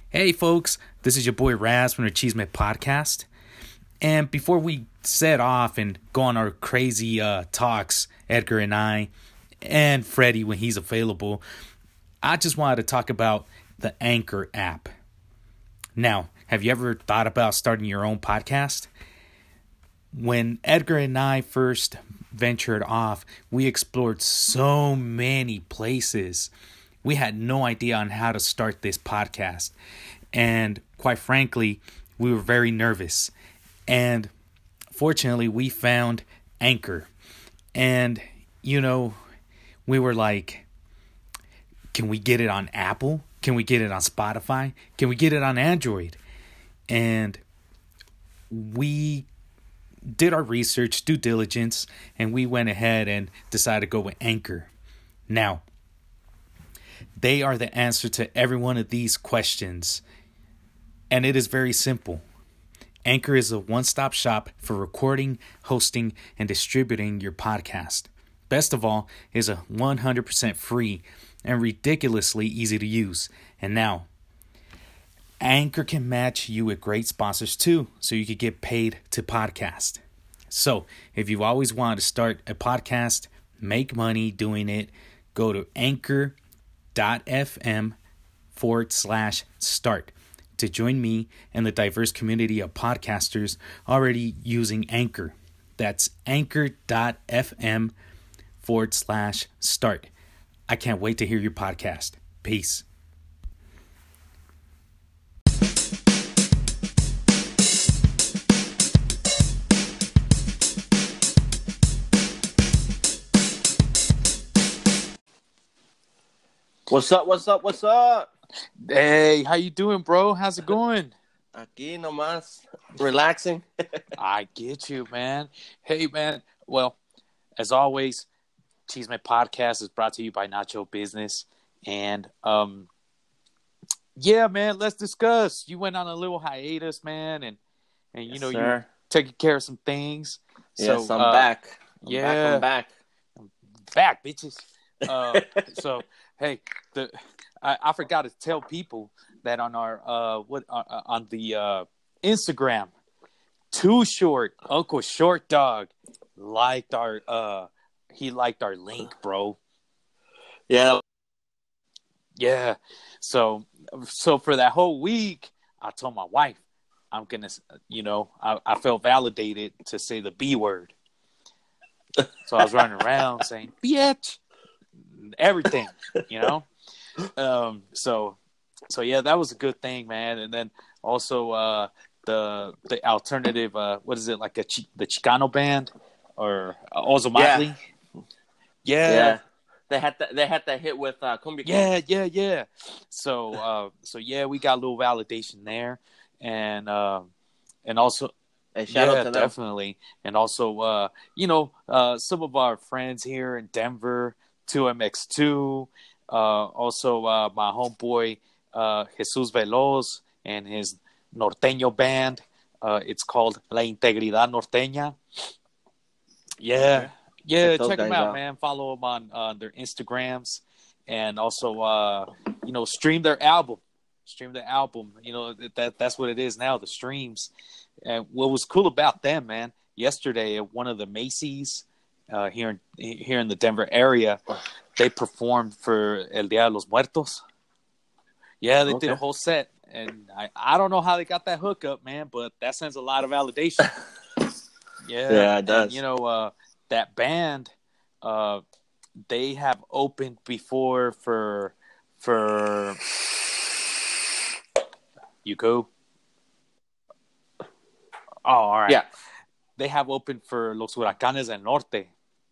Hey folks, this is your boy Raz from the Cheesemate Podcast. And before we set off and go on our crazy talks, Edgar and I, and Freddie when he's available, I just wanted to talk about the Anchor app. Now, have you ever thought about starting your own podcast? When Edgar and I first ventured off, we explored so many places. We had no idea on how to start this podcast. And quite frankly, we were very nervous. And fortunately, we found Anchor. And, we were like, can we get it on Apple? Can we get it on Spotify? Can we get it on Android? And we did our research, due diligence, and we went ahead and decided to go with Anchor. Now, they are the answer to every one of these questions. And it is very simple. Anchor is a one-stop shop for recording, hosting, and distributing your podcast. Best of all, it is 100% free and ridiculously easy to use. And now, Anchor can match you with great sponsors too, so you could get paid to podcast. So, if you've always wanted to start a podcast, make money doing it, go to anchor.fm/start to join me and the diverse community of podcasters already using Anchor. That's anchor.fm/start. I can't wait to hear your podcast. Peace. What's up? Hey, how you doing, bro? How's it going? Aquí nomás, relaxing. I get you, man. Hey, man. Well, as always, Cheesemate Podcast is brought to you by Nacho Business. And, yeah, man, let's discuss. You went on a little hiatus, man, and Yes, you're taking care of some things. Yes, So, I'm back. I'm back. Back, bitches. So, hey, I forgot to tell people that on our on the Instagram, Too Short, Uncle Short Dog liked our link, bro. Yeah. So for that whole week, I told my wife I'm gonna, I felt validated to say the B word. So I was running around saying bitch, everything, So yeah, that was a good thing, man. And then also the alternative, what is it, like the Chicano band or Ozo Motley? Yeah. They had that hit with Cumbia. Yeah. So yeah, we got a little validation there, and also. Hey, shout out to them. Definitely. And also, some of our friends here in Denver, 2MX2, also my homeboy Jesus Veloz and his Norteño band. It's called La Integridad Norteña. Yeah, check them out, man. Follow them on their Instagrams, and also, stream their album. That's what it is now, the streams. And what was cool about them, man, yesterday at one of the Macy's here in the Denver area, they performed for El Día de los Muertos. Yeah, they did a whole set. And I don't know how they got that hookup, man, but that sends a lot of validation. Yeah, it does. And, that band, they have opened before for you cool? Oh, all right. Yeah. They have opened for Los Huracanes del Norte.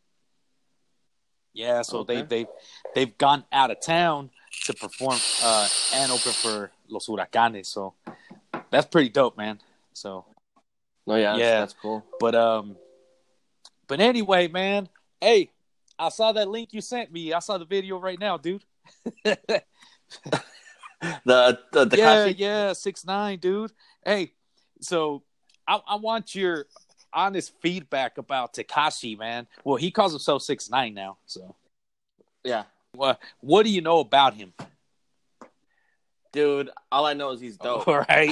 Yeah, so they've gone out of town to perform and open for Los Huracanes. So that's pretty dope, man. So that's cool. But anyway, man, hey, I saw that link you sent me. I saw the video right now, dude. the Tekashi? Yeah, 6ix9ine, dude. Hey, so I want your honest feedback about Tekashi, man. Well, he calls himself 6ix9ine now, so yeah. What do you know about him? Dude, all I know is he's dope. All right.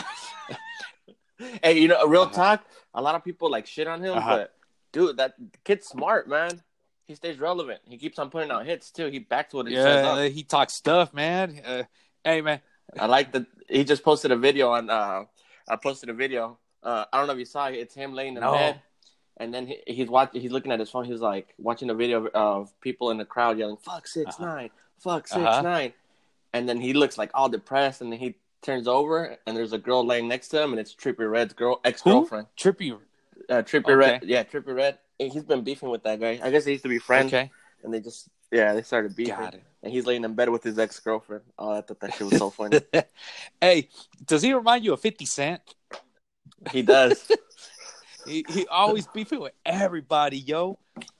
Hey, real talk, a lot of people like shit on him, but dude, that kid's smart, man. He stays relevant. He keeps on putting out hits too. He backs what he says up. He talks stuff, man. Hey, man. I like that. He just posted a video on. I posted a video. I don't know if you saw it. It's him laying in bed, and then he's looking at his phone. He's like watching a video of people in the crowd yelling "Fuck 6ix9ine, fuck 6ix9ine," and then he looks like all depressed, and then he turns over, and there's a girl laying next to him, and it's Trippie Redd's ex-girlfriend. Who? Trippie Red. Yeah, Trippie Redd. He's been beefing with that guy. I guess they used to be friends. Okay. And they started beefing. Got it. And he's laying in bed with his ex-girlfriend. Oh, I thought that shit was so funny. Hey, does he remind you of 50 Cent? He does. he always beefing with everybody, yo.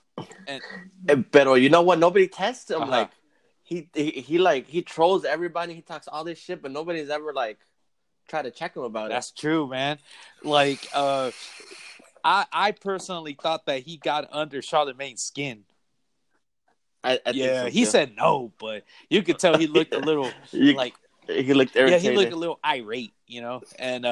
But you know what? Nobody tests him. Like he trolls everybody. He talks all this shit, but nobody's ever like tried to check him about it. That's true, man. Like, I personally thought that he got under Charlamagne's skin. I think so, he said no, but you could tell he looked a little he looked irritated. Yeah, he looked a little irate, and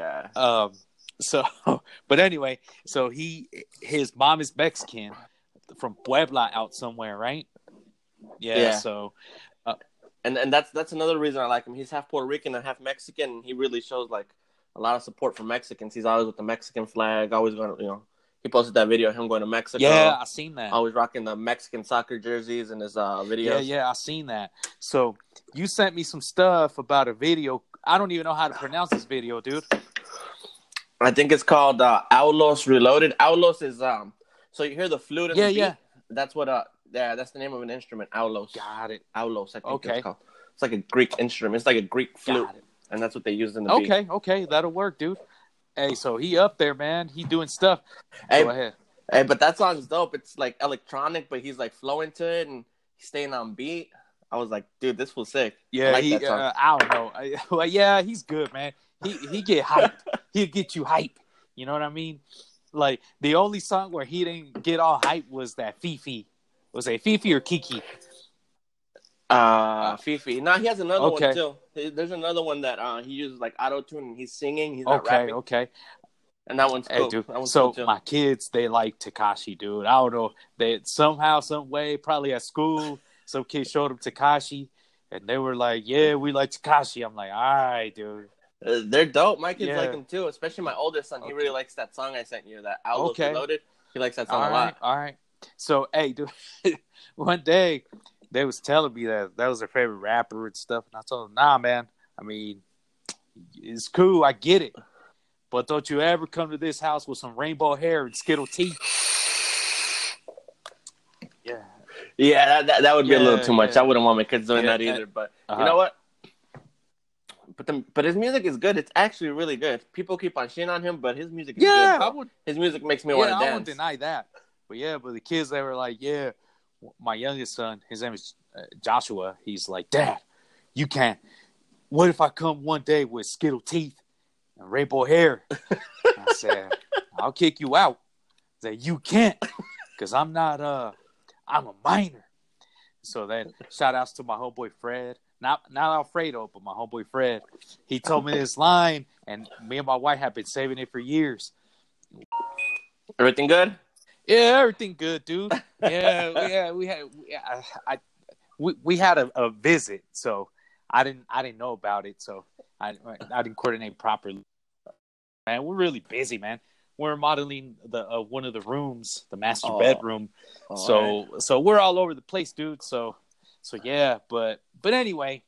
So, but anyway, so his mom is Mexican from Puebla out somewhere, right? Yeah. So, and that's another reason I like him. He's half Puerto Rican and half Mexican. And he really shows like a lot of support for Mexicans. He's always with the Mexican flag. Always going to, he posted that video of him going to Mexico. Yeah, I seen that. Always rocking the Mexican soccer jerseys in his videos. Yeah, I seen that. So you sent me some stuff about a video. I don't even know how to pronounce this video, dude. I think it's called Aulos Reloaded. Aulos is so you hear the flute and the beat. Yeah. That's what that's the name of an instrument. Aulos. Got it. Aulos, I think it's called. It's like a Greek instrument. It's like a Greek flute. Got it. And that's what they used in the beat. Okay, that'll work, dude. Hey, so he up there, man. He doing stuff. Go ahead. Hey, but that song's dope. It's like electronic, but he's like flowing to it and he's staying on beat. I was like, dude, this was sick. Yeah, I like that song. I don't know. Yeah, he's good, man. He get hype. He'll get you hype. You know what I mean? Like the only song where he didn't get all hype was that Fifi. Was it Fifi or Kiki? Fifi. No, he has another one too. There's another one that he uses like auto-tune and he's singing. He's not rapping. Okay. And that one's cool. Dude. So cool my kids, they like Tekashi, dude. I don't know. They somehow, some way, probably at school, some kid showed them Tekashi, and they were like, "Yeah, we like Tekashi." I'm like, "All right, dude." They're dope. My kids like them too, especially my oldest son. He really likes that song I sent you, that Aulos Reloaded. He likes that song a lot. All right. So, hey, dude, one day they was telling me that was their favorite rapper and stuff, and I told them, "Nah, man. I mean, it's cool. I get it, but don't you ever come to this house with some rainbow hair and Skittle teeth." Yeah, that would be a little too much. I wouldn't want my kids doing that either. But you know what? But his music is good. It's actually really good. People keep on shitting on him, but his music is good. His music makes me want to dance. I won't deny that. But the kids, they were like, my youngest son, his name is Joshua. He's like, "Dad, you can't. What if I come one day with Skittle teeth and rainbow hair?" I said, "I'll kick you out." I said, "You can't, because I'm not, I'm a minor." So then, shout outs to my homeboy Fred. Not Alfredo, but my homeboy Fred. He told me this line, and me and my wife have been saving it for years. Everything good? Yeah, everything good, dude. Yeah, we had a visit, so I didn't know about it, so I didn't coordinate properly. Man, we're really busy, man. We're modeling the one of the rooms, the master bedroom. So we're all over the place, dude. So yeah, but anyway,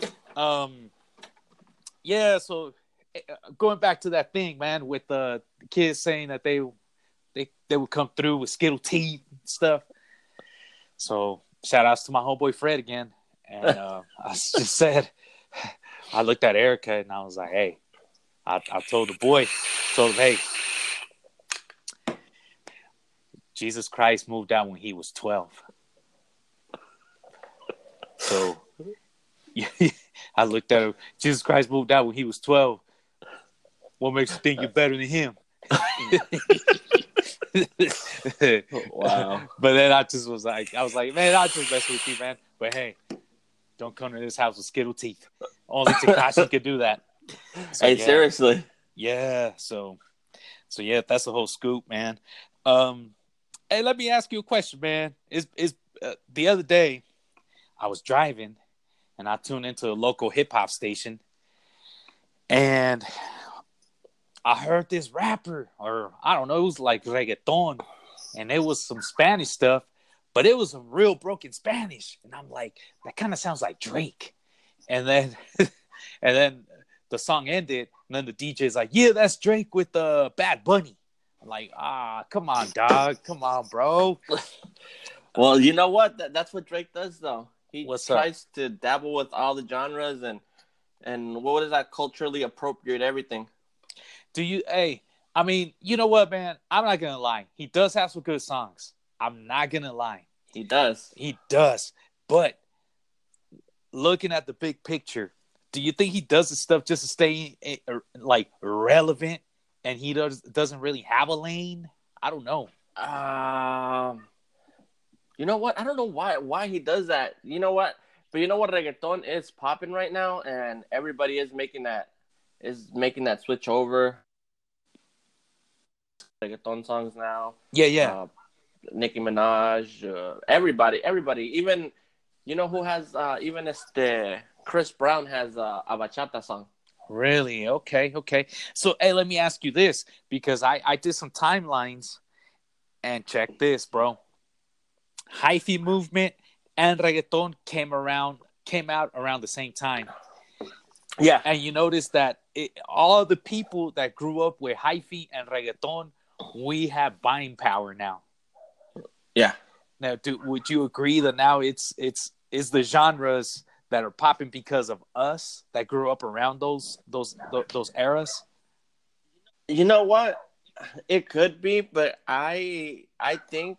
so going back to that thing, man, with the kids saying that they would come through with Skittle teeth and stuff. So shout outs to my homeboy Fred again. And I just said, I looked at Erica and I was like, hey, I told him, hey, Jesus Christ moved out when he was 12. So I looked at him. Jesus Christ moved out when he was 12. What makes you think you're better than him? Wow. But then I was like, man, I just mess with you, man. But hey, Don't come to this house with Skittle teeth. Only Tekashi could do that. So, hey, seriously. Yeah. So yeah, that's the whole scoop, man. Hey, let me ask you a question, man. Is the other day I was driving and I tuned into a local hip hop station, and I heard this rapper, or I don't know, it was like reggaeton, and it was some Spanish stuff, but it was some real broken Spanish, and I'm like, that kind of sounds like Drake. And then and then the song ended, and then the DJ's like, yeah, that's Drake with Bad Bunny. I'm like, come on, dog, come on, bro. Well, you know what? That's what Drake does, though. He What's tries up? to dabble with all the genres and what is that, culturally appropriate everything. I mean, you know what, man? I'm not gonna lie. He does have some good songs. I'm not gonna lie. He does. He does. But looking at the big picture, do you think he does this stuff just to stay like relevant, and he doesn't really have a lane? I don't know. You know what? I don't know why he does that. You know what? But you know what? Reggaeton is popping right now, and everybody is making that switch over. Reggaeton songs now. Yeah. Nicki Minaj, everybody. Even you know who has even Chris Brown has a bachata song. Really? Okay. So, hey, let me ask you this, because I did some timelines, and check this, bro. Hyphy movement and reggaeton came out around the same time. Yeah. And you notice that all the people that grew up with hyphy and reggaeton, we have buying power now. Yeah. Now, would you agree that now it's the genres that are popping because of us that grew up around those eras? You know what? It could be, but I think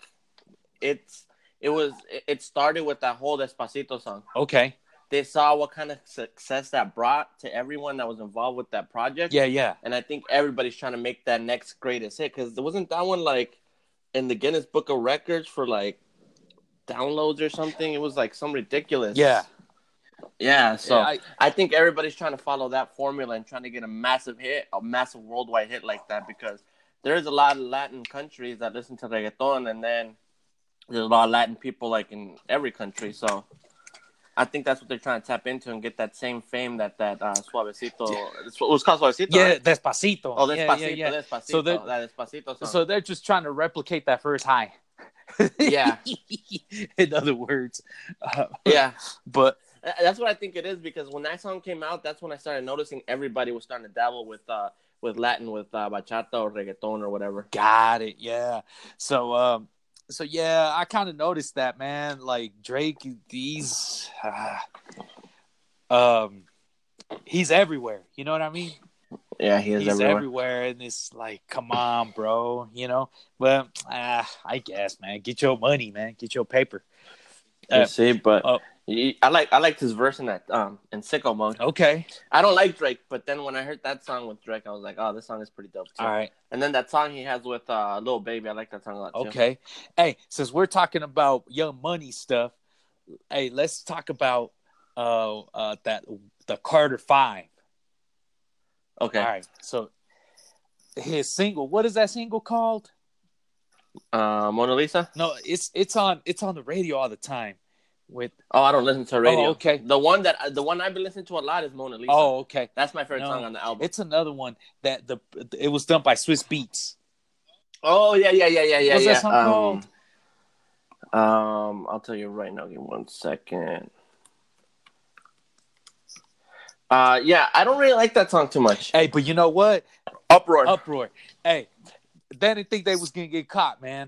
it started with that whole Despacito song. Okay. They saw what kind of success that brought to everyone that was involved with that project. Yeah. And I think everybody's trying to make that next greatest hit, because wasn't that one like in the Guinness Book of Records for like downloads or something? It was like some ridiculous. Yeah. So I think everybody's trying to follow that formula and trying to get a massive worldwide hit like that, because there's a lot of Latin countries that listen to reggaeton, and then there's a lot of Latin people like in every country. So I think that's what they're trying to tap into and get that same fame that Suavecito. It was called Suavecito. Yeah, right? Despacito. Oh, Despacito. Yeah. Despacito. So that Despacito song. So they're just trying to replicate that first high. Yeah. In other words. Yeah. But that's what I think it is, because when that song came out, that's when I started noticing everybody was starting to dabble with Latin, with bachata or reggaeton or whatever. Got it. Yeah. So yeah, I kind of noticed that, man. Like Drake, he's everywhere. You know what I mean? Yeah, he's everywhere, and it's like, come on, bro. You know. But I guess, man, get your money, man. Get your paper. You see, but I liked his verse in that in Sicko Mode. Okay. I don't like Drake, but then when I heard that song with Drake, I was like, oh, this song is pretty dope too. All right. And then that song he has with Lil Baby, I like that song a lot too. Okay. Hey, since we're talking about Young Money stuff, hey, let's talk about the Carter 5. Okay. All right. So his single, what is that single called? Mona Lisa? No, it's on the radio all the time. I don't listen to radio. Oh, okay. The one I've been listening to a lot is Mona Lisa. Oh, okay. That's my favorite song on the album. It's another one that it was done by Swiss Beats. Oh yeah. What's that song called? I'll tell you right now. Give me 1 second. Yeah, I don't really like that song too much. Hey, but you know what? Uproar. Hey, they didn't think they was gonna get caught, man.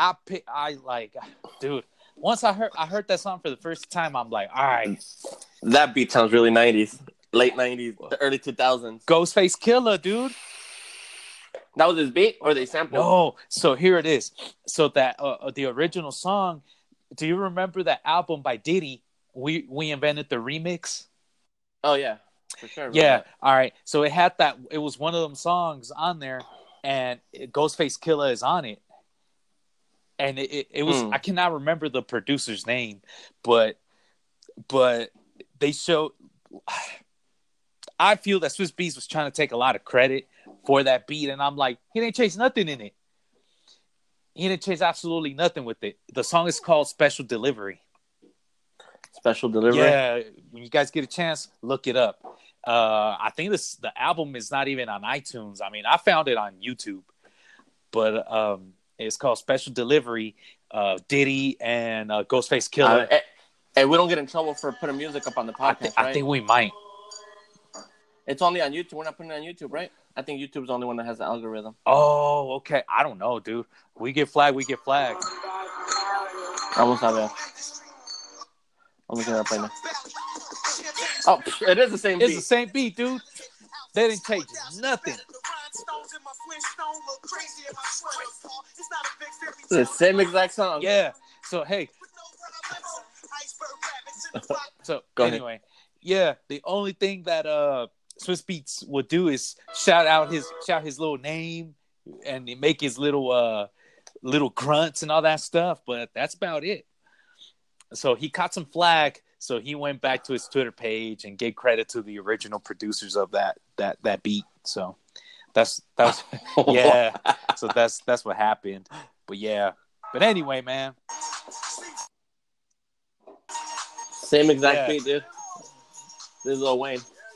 Dude. Once I heard that song for the first time, I'm like, all right. That beat sounds really 90s, late 90s, the early 2000s. Ghostface Killah, dude. That was his beat, or they sampled? No. So here it is. So that the original song. Do you remember that album by Diddy? We invented the remix. Oh yeah, for sure. Yeah. All right. So it had that. It was one of them songs on there, and Ghostface Killah is on it. And it was I cannot remember the producer's name, but they showed. I feel that Swiss Beats was trying to take a lot of credit for that beat, and I'm like, he didn't chase nothing in it. He didn't chase absolutely nothing with it. The song is called Special Delivery. Special Delivery? Yeah, when you guys get a chance, look it up. I think the album is not even on iTunes. I mean, I found it on YouTube, but it's called Special Delivery. Diddy and Ghostface Killer. And we don't get in trouble for putting music up on the podcast, right? I think we might. It's only on YouTube. We're not putting it on YouTube, right? I think YouTube's the only one that has the algorithm. Oh, okay. I don't know, dude. We get flagged. Almost have it. I'm looking it up right now. Oh, it is the same beat. It's the same beat, dude. They didn't change nothing. The same exact song. Yeah. So, hey. So, anyway. Yeah, the only thing that Swiss Beats would do is shout his little name and make his little grunts and all that stuff, but that's about it. So he caught some flack, so he went back to his Twitter page and gave credit to the original producers of that beat. So that's yeah. So that's what happened. But yeah. But anyway, man. Same exact beat, dude. This is Lil Wayne.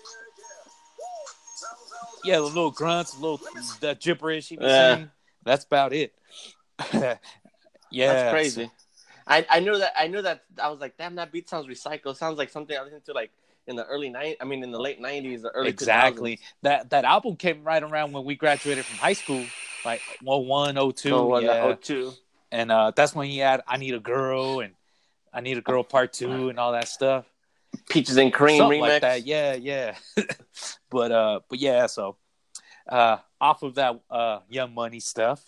Yeah, the little grunts, that gibberish he was saying. That's about it. Yeah, that's crazy. So, I knew that. I was like, damn, that beat sounds recycled. Sounds like something I listened to like in the in the late 90s or early 2000s. That album came right around when we graduated from high school, like 01, 02. Oh, yeah. 02. And that's when he had I Need a Girl and I Need a Girl Part 2 and all that stuff. Peaches and Cream something remix. Like that. Yeah. but yeah, so off of that Young Money stuff.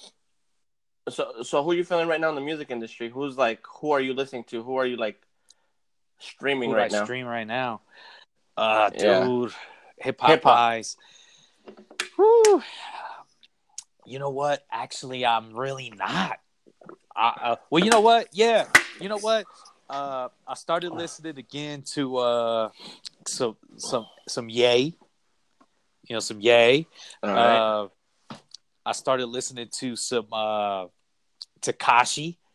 So who are you feeling right now in the music industry? Who are you listening to? Who are you like streaming right now? Stream right now. Dude, hip hop wise. Whew. You know what? Actually, I'm really not. Well, you know what? Yeah. You know what? I started listening again to some Ye. You know, some Ye. Right. I started listening to some Tekashi.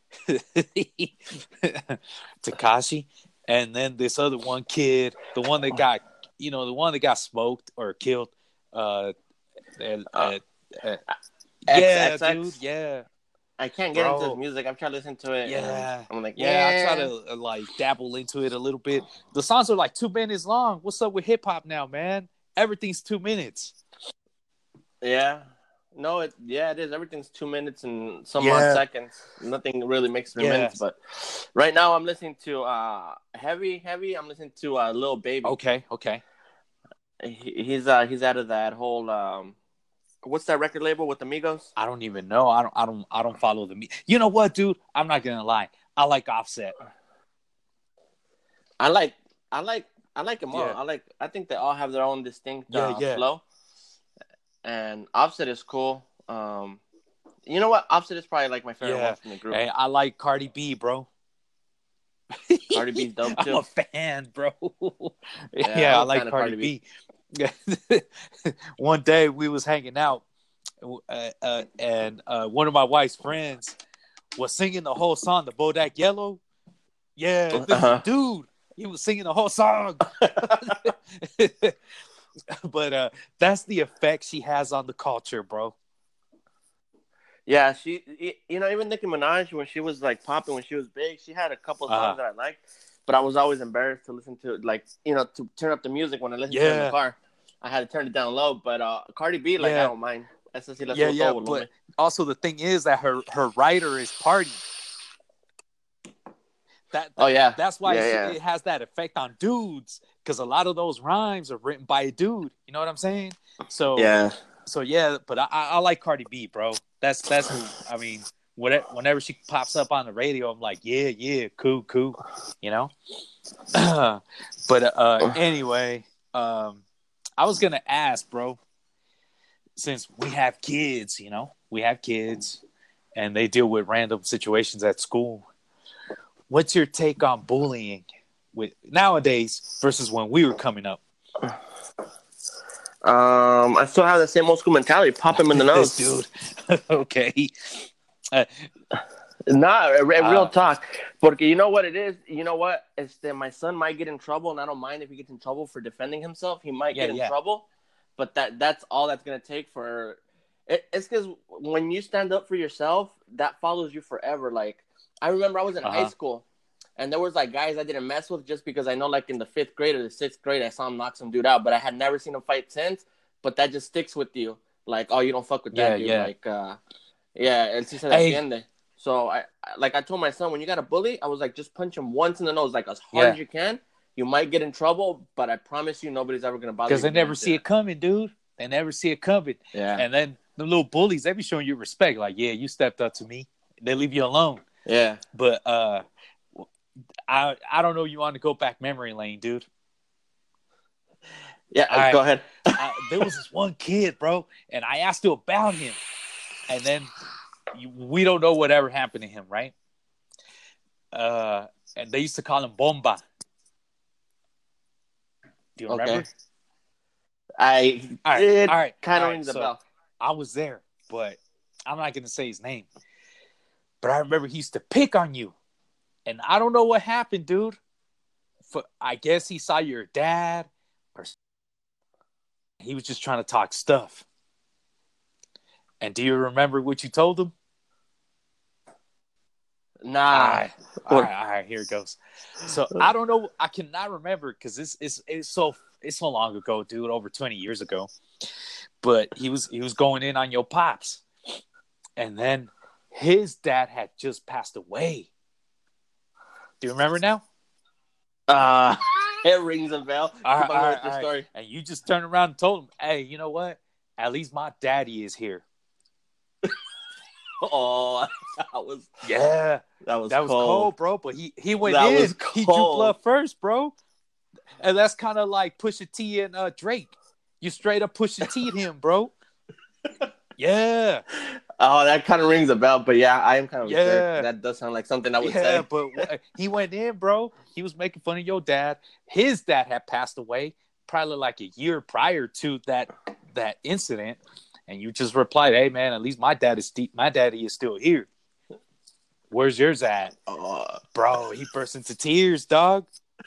Tekashi. And then this other one kid, the one that got smoked or killed. Yeah, dude. Yeah. I can't get into his music. I've tried to listen to it. Yeah. I'm like, I try to like dabble into it a little bit. The songs are like 2 minutes long. What's up with hip hop now, man? Everything's 2 minutes. Yeah. No, it is. Everything's 2 minutes and some odd seconds. Nothing really makes 3 minutes. But right now I'm listening to Heavy. I'm listening to Lil Baby. Okay. He's out of that whole what's that record label with Amigos? I don't even know. I don't follow the. You know what, dude? I'm not gonna lie. I like Offset. I like them all. Yeah. I think they all have their own distinct flow. And Offset is cool. You know what? Offset is probably like my favorite one from the group. Hey, I like Cardi B, bro. Cardi B's dope too. I'm a fan, bro. Yeah, I like Cardi B. One day we was hanging out, and one of my wife's friends was singing the whole song, the Bodak Yellow. Yeah, dude, he was singing the whole song. But that's the effect she has on the culture, bro. Yeah, even Nicki Minaj, when she was like popping, when she was big, she had a couple of songs that I liked, but I was always embarrassed to listen to, like, to turn up the music when I listened to it in the car. I had to turn it down low, but Cardi B, I don't mind. But also the thing is that her writer is Party. That's why it has that effect on dudes, because a lot of those rhymes are written by a dude. You know what I'm saying? So but I like Cardi B, bro. That's who, I mean, whenever she pops up on the radio, I'm like, yeah, cool, you know. But anyway, I was gonna ask, bro, since we have kids, and they deal with random situations at school. What's your take on bullying? with nowadays versus when we were coming up? I still have the same old school mentality. Pop him in the nose, dude. Okay. Real talk. Porque you know what it is? You know what? It's that my son might get in trouble, and I don't mind if he gets in trouble for defending himself. He might get in trouble, but that's all that's going to take for it. It's because when you stand up for yourself, that follows you forever. Like, I remember I was in high school, and there was, like, guys I didn't mess with just because I know, like, in the 5th grade or the 6th grade, I saw him knock some dude out, but I had never seen him fight since, but that just sticks with you. Like, oh, you don't fuck with that dude. Yeah. Like, él sí se defiende. So, I told my son, when you got a bully, I was like, just punch him once in the nose, like, as hard as you can. You might get in trouble, but I promise you nobody's ever going to bother you. Because they never see it coming, dude. They never see it coming. Yeah. And then the little bullies, they be showing you respect. Like, yeah, you stepped up to me. They leave you alone. Yeah. But I don't know you want to go back memory lane, dude. Yeah, go ahead. There was this one kid, bro, and I asked you about him. And then we don't know whatever happened to him, right? And they used to call him Bomba. Do you remember? All right. Kind of rings a bell. I was there, but I'm not going to say his name. But I remember he used to pick on you. And I don't know what happened, dude. I guess he saw your dad, or he was just trying to talk stuff. And do you remember what you told him? Nah. All right, here it goes. So I don't know. I cannot remember because it's so long ago, dude, over 20 years ago. But he was going in on your pops. And then his dad had just passed away. Do you remember now? It rings a bell. All right. Story. And you just turned around and told him, hey, you know what? At least my daddy is here. Oh, that was cold, bro. But he went in. He drew blood first, bro. And that's kind of like Pusha T and Drake. You straight up Pusha T'd him, bro. Yeah. Oh, that kind of rings a bell. But yeah, I am kind of scared. That does sound like something I would say. Yeah, but he went in, bro. He was making fun of your dad. His dad had passed away probably like a year prior to that incident. And you just replied, hey, man, at least my daddy is still here. Where's yours at? Bro, he burst into tears, dog.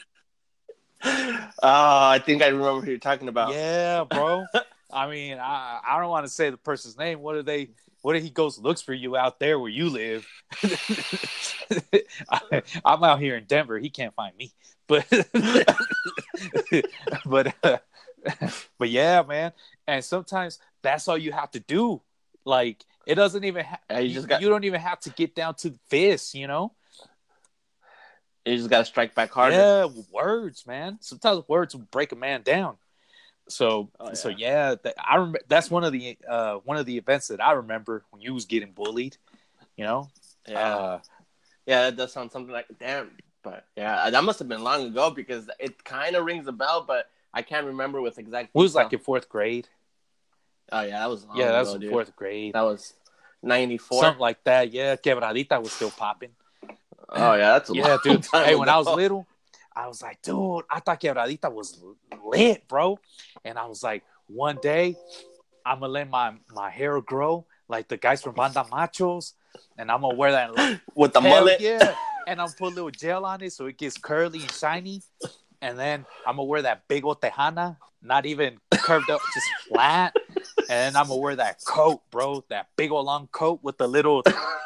I think I remember who you're talking about. Yeah, bro. I mean, I don't want to say the person's name. What if he goes looks for you out there where you live? I'm out here in Denver. He can't find me. But but yeah, man. And sometimes that's all you have to do. Like, it doesn't even you don't even have to get down to the fist, you know? You just got to strike back harder. Yeah, words, man. Sometimes words will break a man down. So I remember that's one of the events that I remember when you was getting bullied, you know? Yeah. That does sound something like damn. But yeah, that must have been long ago because it kind of rings a bell, but I can't remember with exact. It was like in 4th grade. Oh yeah, that was long that ago, was in dude. 4th grade. That was 94, something like that. Yeah, Quebradita was still popping. Oh yeah, that's a long dude. time hey, ago. when I was little, I was like, dude, I thought Quebradita was lit, bro. And I was like, one day, I'm gonna let my hair grow like the guys from Banda Machos, and I'm gonna wear that with the mullet. Yeah, and I'm gonna put a little gel on it so it gets curly and shiny. And then I'm going to wear that big old tejana, not even curved up, just flat. And then I'm going to wear that coat, bro, that big old long coat with the little,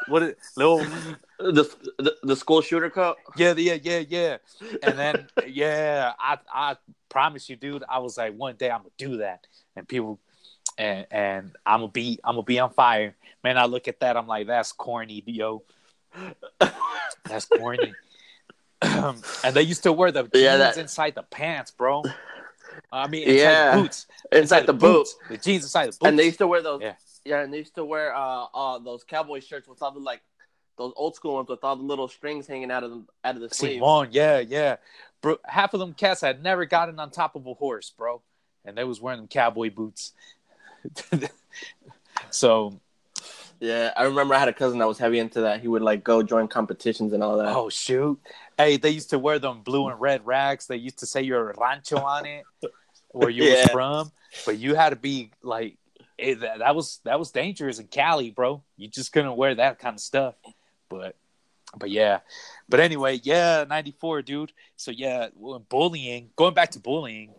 the school shooter coat? Yeah. And then, I promise you, dude, I was like, one day I'm going to do that. And people, and I'm going to be on fire. Man, I look at that, I'm like, that's corny, yo. That's corny. And they used to wear the jeans inside the pants, bro. I mean, inside the boots. Inside the boots. The jeans inside the boots. And they used to wear those. Yeah, and they used to wear those cowboy shirts with all the those old school ones with all the little strings hanging out of the sleeves. Simon, yeah. Bro, half of them cats had never gotten on top of a horse, bro. And they was wearing them cowboy boots. So Yeah, I remember I had a cousin that was heavy into that. He would like go join competitions and all that. Oh shoot! Hey, they used to wear them blue and red rags. They used to say your rancho on it, where you was from, but you had to be like that was dangerous in Cali, bro. You just couldn't wear that kind of stuff. But yeah. But anyway, yeah, 94, dude. So yeah, bullying. Going back to bullying.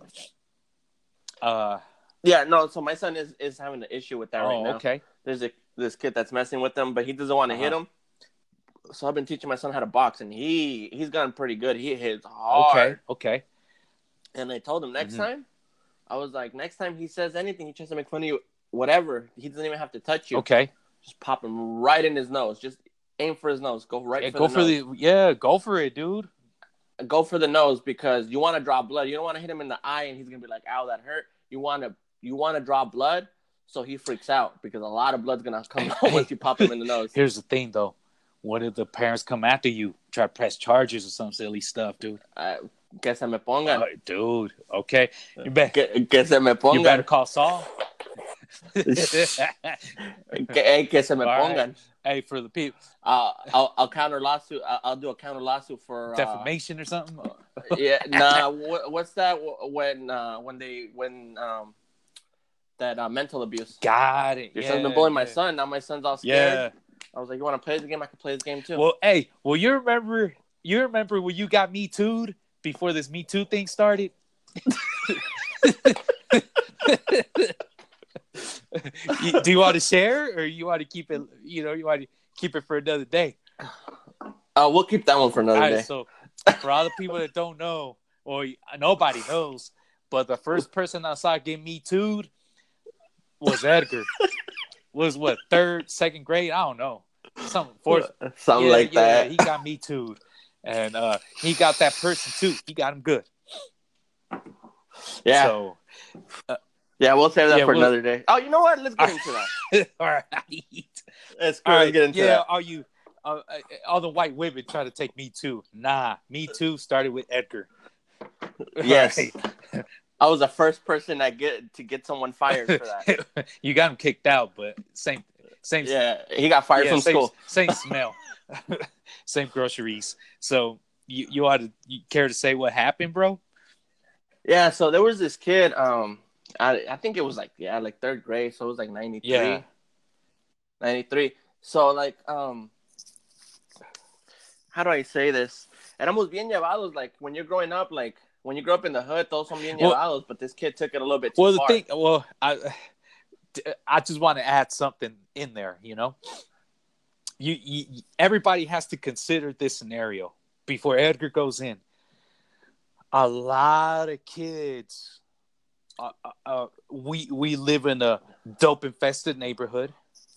Yeah, no. So my son is having an issue with that right now. Okay. There's this kid that's messing with him, but he doesn't want to hit him. So I've been teaching my son how to box, and he's gotten pretty good. He hits hard. Okay. And I told him next time, I was like, next time he says anything, he tries to make fun of you, whatever. He doesn't even have to touch you. Okay. Just pop him right in his nose. Just aim for his nose. Go right for go the for nose. go for it, dude. Go for the nose because you want to draw blood. You don't want to hit him in the eye and he's gonna be like, "Ow, that hurt." You want to draw blood so he freaks out because a lot of blood's gonna come out once you pop him in the nose. Here's the thing, though. What if the parents come after you, try to press charges or some silly stuff, dude? Que se me pongan. Dude, okay. Que se me pongan. You better call Saul. que se me pongan. Right. Hey, for the people. I'll counter lawsuit. I'll do a counter lawsuit for defamation or something. Yeah, nah. What's that? When that mental abuse. Got it. Your son's been bullying my son. Now my son's all scared. Yeah. I was like, you want to play the game? I can play this game too. Well, hey, you remember when you got Me Too'd before this Me Too thing started? Do you want to share, or you want to keep it? You want to keep it for another day? We'll keep that one for another day. So, for all the people that don't know, or nobody knows, but the first person I saw get Me Too'd was Edgar. Was what, third, second grade? I don't know. Something like that. He got Me Too'd. And he got that person too. He got him good. Yeah. So, yeah, we'll save that for another day. Oh, you know what? Let's get into that. All right. Let's get into that. All the white women try to take Me Too. Nah, Me Too started with Edgar. Yes. Right. I was the first person to get someone fired for that. You got him kicked out, but same. Yeah, he got fired from school. Same smell, same groceries. So you care to say what happened, bro? Yeah, so there was this kid. I think it was like third grade, so it was like 93. Yeah. 93. So like how do I say this? Éramos bien llevados, like when you're growing up, like when you grow up in the hood, todos son bien llevados, but this kid took it a little bit too far. I just want to add something in there, You everybody has to consider this scenario before Edgar goes in. A lot of kids, we live in a dope infested neighborhood,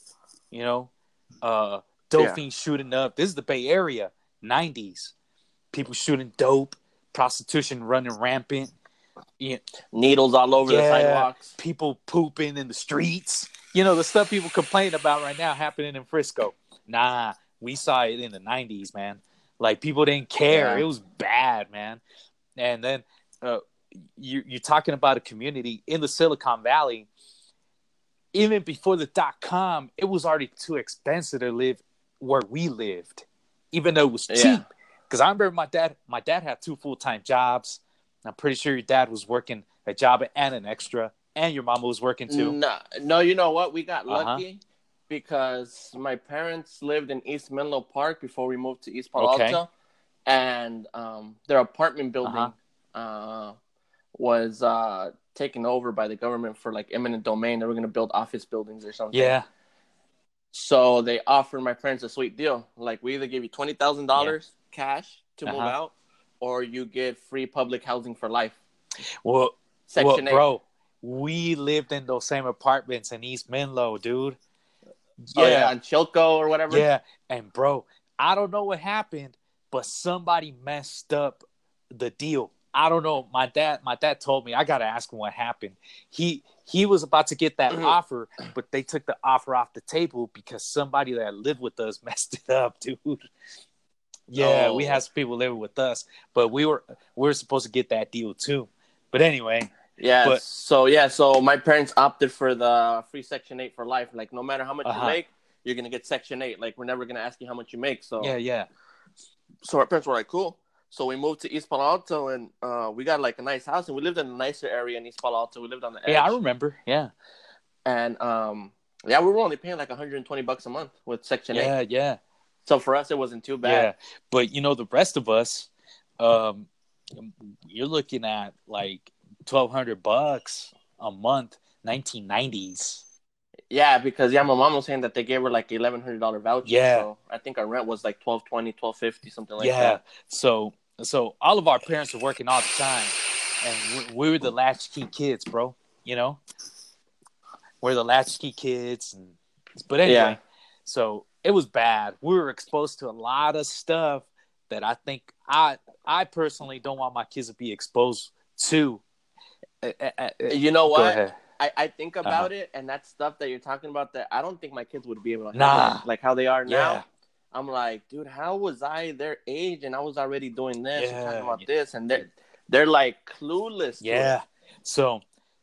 dope fiends shooting up. This is the Bay Area, 90s. People shooting dope, prostitution running rampant. Needles all over the sidewalks. People pooping in the streets. The stuff people complain about right now happening in Frisco. Nah, we saw it in the 90s, man. Like, people didn't care. Yeah. It was bad, man. And then you're talking about a community in the Silicon Valley. Even before the .com, it was already too expensive to live where we lived, even though it was cheap. Because I remember my dad had 2 full-time jobs. I'm pretty sure your dad was working a job and an extra, and your mama was working too. No, you know what? We got lucky because my parents lived in East Menlo Park before we moved to East Palo Alto, and their apartment building was taken over by the government for like eminent domain. They were going to build office buildings or something. Yeah. So they offered my parents a sweet deal. Like, we either give you $20,000 cash to move out, or you get free public housing for life. Well, Section 8. Bro, we lived in those same apartments in East Menlo, dude. Yeah, on Chilco or whatever. Yeah, and bro, I don't know what happened, but somebody messed up the deal. I don't know. My dad told me. I gotta ask him what happened. He was about to get that offer, but they took the offer off the table because somebody that lived with us messed it up, dude. Yeah, we had some people living with us, but we were supposed to get that deal too. But anyway, so my parents opted for the free Section 8 for life. Like, no matter how much you make, you're gonna get Section 8. Like, we're never gonna ask you how much you make. So Yeah. So our parents were like, cool. So we moved to East Palo Alto, and we got like a nice house, and we lived in a nicer area in East Palo Alto. We lived on the edge. Yeah, I remember. Yeah. And we were only paying like $120 a month with Section 8. Yeah. So for us, it wasn't too bad. Yeah, but the rest of us, you're looking at like $1,200 a month, 1990s. Yeah, because my mom was saying that they gave her like $1,100 voucher. Yeah. So I think our rent was like $1,220, $1,250, something like that. Yeah. So all of our parents were working all the time, and we were the latchkey kids, bro. We're the latchkey kids, but anyway, so it was bad. We were exposed to a lot of stuff that I think I personally don't want my kids to be exposed to. You know what? Go ahead. I think about it, and that stuff that you're talking about, that I don't think my kids would be able to handle like how they are now. Yeah. I'm like, dude, how was I their age and I was already doing this and talking about this, and they're like clueless. Yeah. So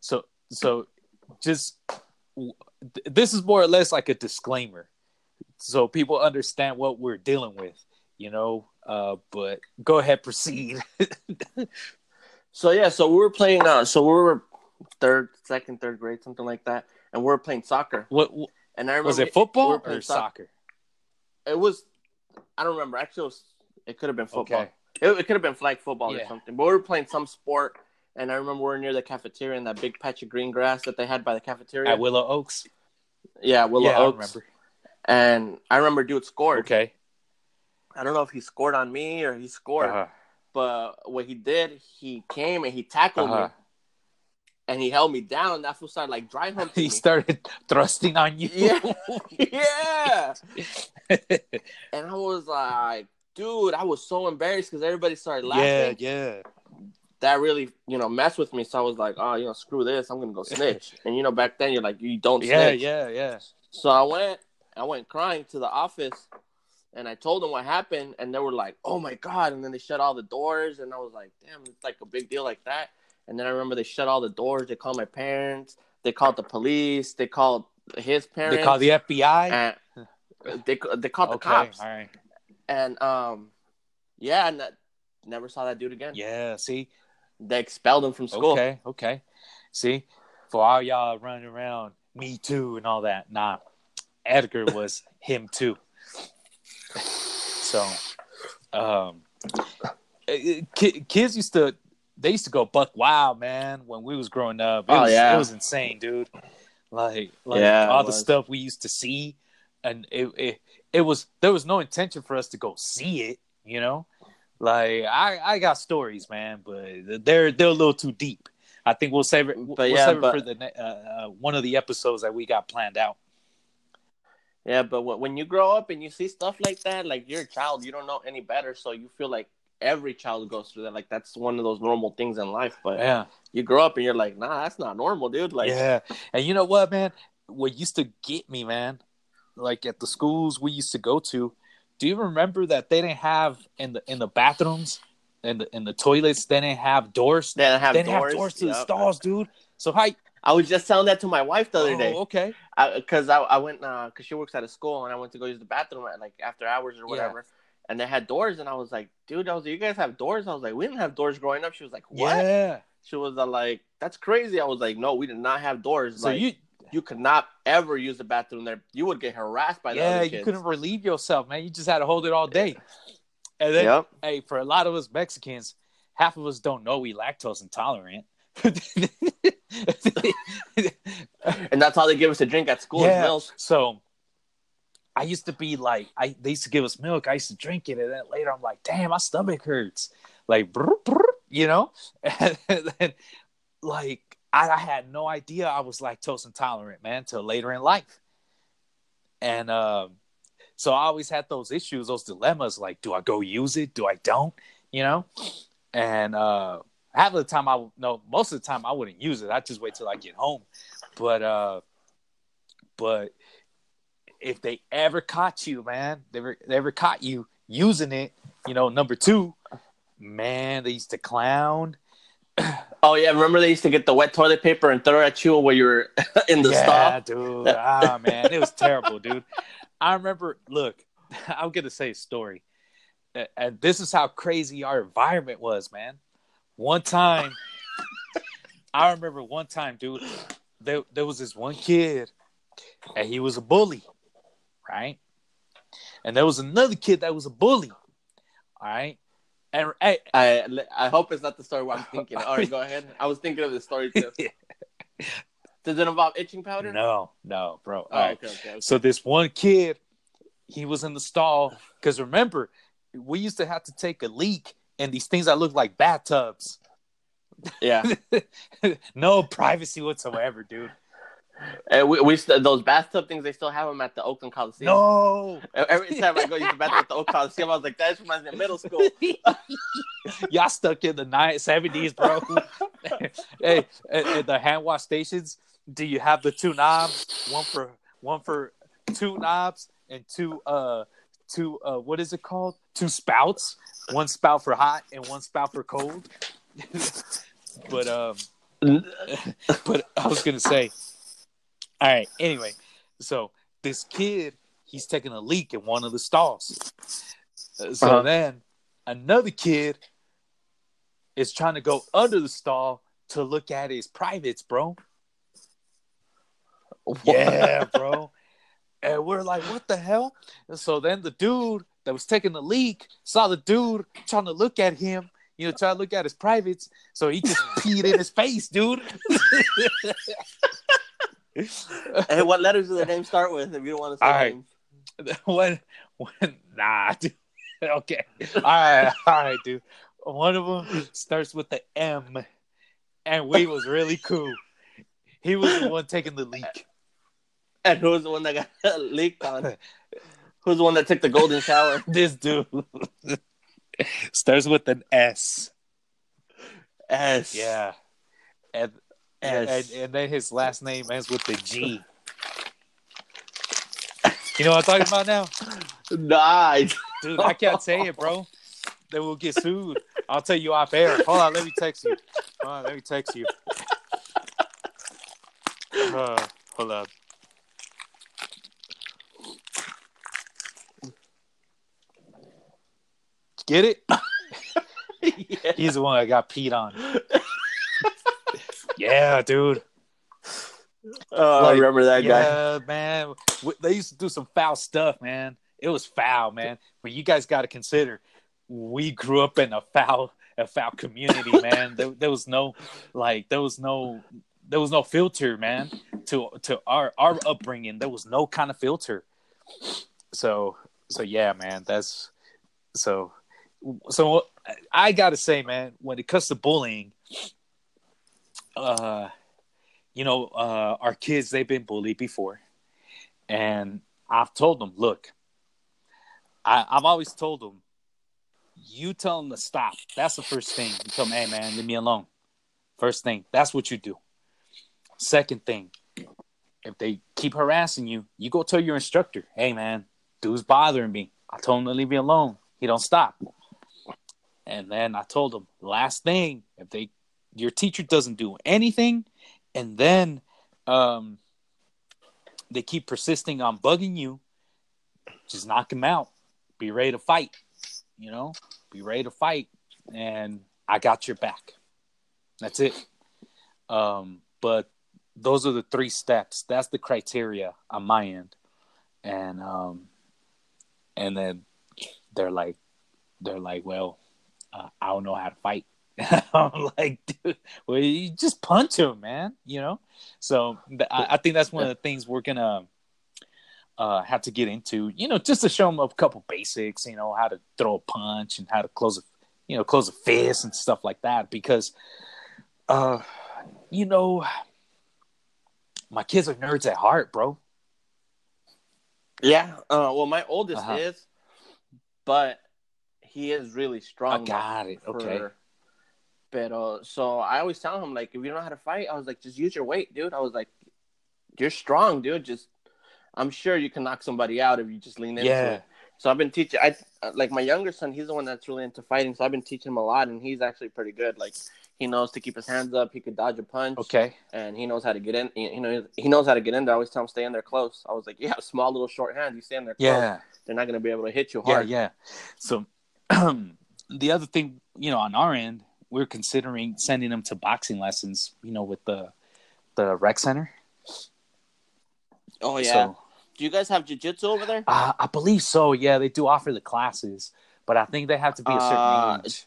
just this is more or less like a disclaimer, so people understand what we're dealing with, but go ahead, proceed. So we were playing. So we were second, third grade, something like that, and we were playing soccer. What? And I remember, was it football or soccer? It was. I don't remember. Actually, it could have been football. Okay. It could have been flag football or something. But we were playing some sport, and I remember we were near the cafeteria in that big patch of green grass that they had by the cafeteria at Willow Oaks. Yeah, Willow Oaks. I remember. And I remember dude scored. Okay. I don't know if he scored on me or he scored, but what he did, he came and he tackled me, and he held me down. And that fool started like dry humping me. He started thrusting on you. Yeah. And I was like, dude, I was so embarrassed because everybody started laughing. Yeah. That really, messed with me. So I was like, oh, screw this. I'm going to go snitch. And, back then you're like, you don't snitch. Yeah. So I went crying to the office, and I told them what happened. And they were like, oh, my God. And then they shut all the doors. And I was like, damn, it's like a big deal like that. And then I remember they shut all the doors. They called my parents. They called the police. They called his parents. They called the FBI? And they called the cops. All right. And, and never saw that dude again. Yeah, see? They expelled him from school. Okay. See? For all y'all running around, me too and all that. Nah, Edgar was him too. So, kids used to go buck wild, man, when we was growing up. It was insane, dude. Like all the stuff we used to see, and there was no intention for us to go see it, Like I got stories, man, but they're a little too deep. I think we'll save it. We'll save it for the one of the episodes that we got planned out. Yeah, but when you grow up and you see stuff like that, like you're a child, you don't know any better, so you feel like every child goes through that. Like that's one of those normal things in life. But you grow up and you're like, nah, that's not normal, dude. Like, yeah, and you know what, man? What used to get me, man, like at the schools we used to go to. Do you remember that they didn't have in the bathrooms, in the toilets, they didn't have doors? They didn't have doors to the stalls, dude. So I was just telling that to my wife the other day. Okay. Because I went because she works at a school, and I went to go use the bathroom at like after hours or whatever. Yeah. And they had doors, and I was like, dude, you guys have doors? I was like, we didn't have doors growing up. She was like, what? Yeah. She was like, that's crazy. I was like, no, we did not have doors. So like, you could not ever use the bathroom there. You would get harassed by the other kids. Yeah, you couldn't relieve yourself, man. You just had to hold it all day. And then, hey, for a lot of us Mexicans, half of us don't know we lactose intolerant. And that's how they give us a drink at school. Yeah. Milk. So I used to be like, they used to give us milk. I used to drink it. And then later I'm like, damn, my stomach hurts. Like, brr, brr, And then, like, I had no idea I was lactose intolerant, man, till later in life. And so I always had those issues, those dilemmas, like, do I go use it? Do I don't? And half of the time, most of the time I wouldn't use it. I'd just wait till I get home. But if they ever caught you, man, they ever caught you using it, number two, man, they used to clown. Oh, yeah. Remember they used to get the wet toilet paper and throw it at you while you were in the stall? Yeah, dude. Man. It was terrible, dude. I remember. Look, I'm gonna say a story, and this is how crazy our environment was, man. One time, I remember one time, dude. There was this one kid, and he was a bully, right? And there was another kid that was a bully, all right. And hey, I hope it's not the story I'm thinking. All right, go ahead. I was thinking of the story too. Does it involve itching powder? No, bro. Oh, Right. okay. So this one kid, he was in the stall because remember, we used to have to take a leak in these things that look like bathtubs. Yeah. No privacy whatsoever, dude. And those bathtub things, they still have them at the Oakland Coliseum. No. Every time I go use the bathroom at the Oakland Coliseum, I was like, that just reminds me of middle school. Y'all stuck in the 70s, bro. Hey, at the hand wash stations, do you have the two knobs? One for two knobs and two what is it called? Two spouts. One spout for hot and one spout for cold. But I was gonna say, all right. Anyway, so this kid, he's taking a leak in one of the stalls. So then another kid is trying to go under the stall to look at his privates, bro. What? Yeah, bro. And we're like, what the hell? And so then the dude that was taking the leak saw the dude trying to look at him, trying to look at his privates. So he just peed in his face, dude. Hey, what letters do the name start with if you don't want to say names? When, nah, dude. Okay. All right, dude. One of them starts with the M, and we was really cool. He was the one taking the leak. And who was the one that got leaked on? Who's the one that took the golden shower? This dude. Starts with an S. S. Yeah. And then his last name ends with the G. You know what I'm talking about now? Nice. Dude, I can't say it, bro. Then we'll get sued. I'll tell you off air. Hold on, let me text you. Hold up. Get it? Yeah. He's the one that got peed on. Yeah, dude. I remember that guy. Yeah, man. They used to do some foul stuff, man. It was foul, man. But you guys got to consider, we grew up in a foul community, man. There was no filter, man. To our upbringing, there was no kind of filter. So yeah, man. That's so. I gotta say, man, when it comes to bullying, our kids, they've been bullied before, and I've told them, look, I've always told them, you tell them to stop. That's the first thing. You tell them, hey, man, leave me alone. First thing, that's what you do. Second thing, if they keep harassing you, you go tell your instructor, hey, man, dude's bothering me. I told him to leave me alone. He don't stop. And then I told them, last thing, if your teacher doesn't do anything, and then they keep persisting on bugging you, just knock them out. Be ready to fight. Be ready to fight, and I got your back. That's it. But those are the 3 steps. That's the criteria on my end, and then they're like, well, I don't know how to fight. I'm like, dude, well, you just punch him, man. So I think that's one of the things we're gonna have to get into. Just to show them a couple basics. How to throw a punch and how to close a fist and stuff like that. Because, my kids are nerds at heart, bro. Yeah. Well, my oldest is, but he is really strong. I got it. Okay. But so I always tell him, like, if you don't know how to fight, I was like, just use your weight, dude. I was like, you're strong, dude. I'm sure you can knock somebody out if you just lean into it. So I've been teaching. Like my younger son, he's the one that's really into fighting. So I've been teaching him a lot, and he's actually pretty good. Like He knows to keep his hands up. He could dodge a punch. Okay. And he knows how to get in. He knows how to get in there. I always tell him stay in there close. I was like, yeah, small little short hands. You stay in there close. Yeah. They're not going to be able to hit you hard. Yeah. So the other thing, on our end, we're considering sending him to boxing lessons, with the rec center. Oh, yeah. So, do you guys have jiu-jitsu over there? I believe so. Yeah, they do offer the classes, but I think they have to be a certain age.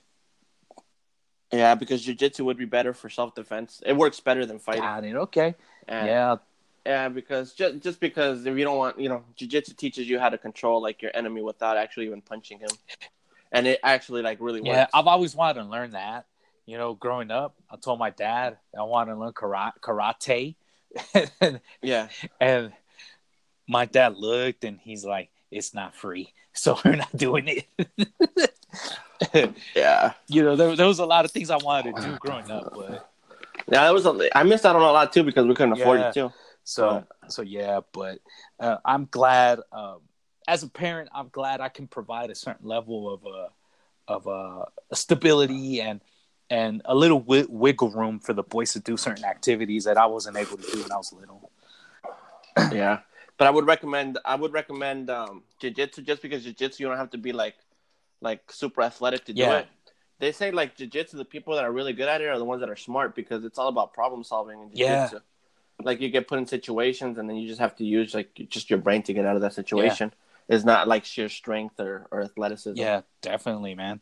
Yeah, because jiu-jitsu would be better for self-defense. It works better than fighting. Got it. Okay. And, yeah, because just because if you don't want, jiu-jitsu teaches you how to control like your enemy without actually even punching him, and it actually like really works. Yeah, I've always wanted to learn that. Growing up, I told my dad I wanted to learn karate. Yeah, and my dad looked and he's like, "It's not free, so we're not doing it." Yeah, there was a lot of things I wanted to do growing up, but yeah, I missed out on a lot too because we couldn't afford it too. So yeah, but I'm glad. As a parent, I'm glad I can provide a certain level of stability and a little wiggle room for the boys to do certain activities that I wasn't able to do when I was little. Yeah, but I would recommend jiu-jitsu just because jiu-jitsu you don't have to be like super athletic to do it. They say like jiu-jitsu, the people that are really good at it are the ones that are smart because it's all about problem solving in jiu-jitsu. Yeah. Like you get put in situations and then you just have to use like just your brain to get out of that situation. Yeah. It's not like sheer strength or athleticism. Yeah, definitely, man.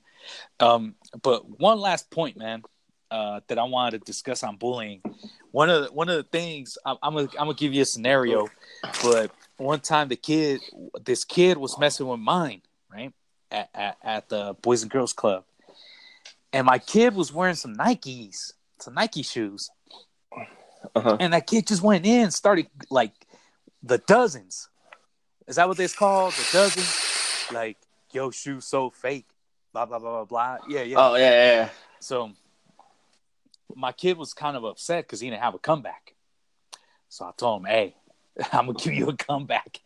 But one last point, man, that I wanted to discuss on bullying. One of the things I'm gonna give you a scenario, but one time this kid was messing with mine, right? At the Boys and Girls Club. And my kid was wearing some Nike shoes. Uh-huh. And that kid just went in and started like the dozens. Is that what it's called? The dozens? Like, yo, shoe so fake. Blah, blah, blah, blah, blah. Yeah. Oh, yeah. So my kid was kind of upset because he didn't have a comeback. So I told him, hey, I'm going to give you a comeback.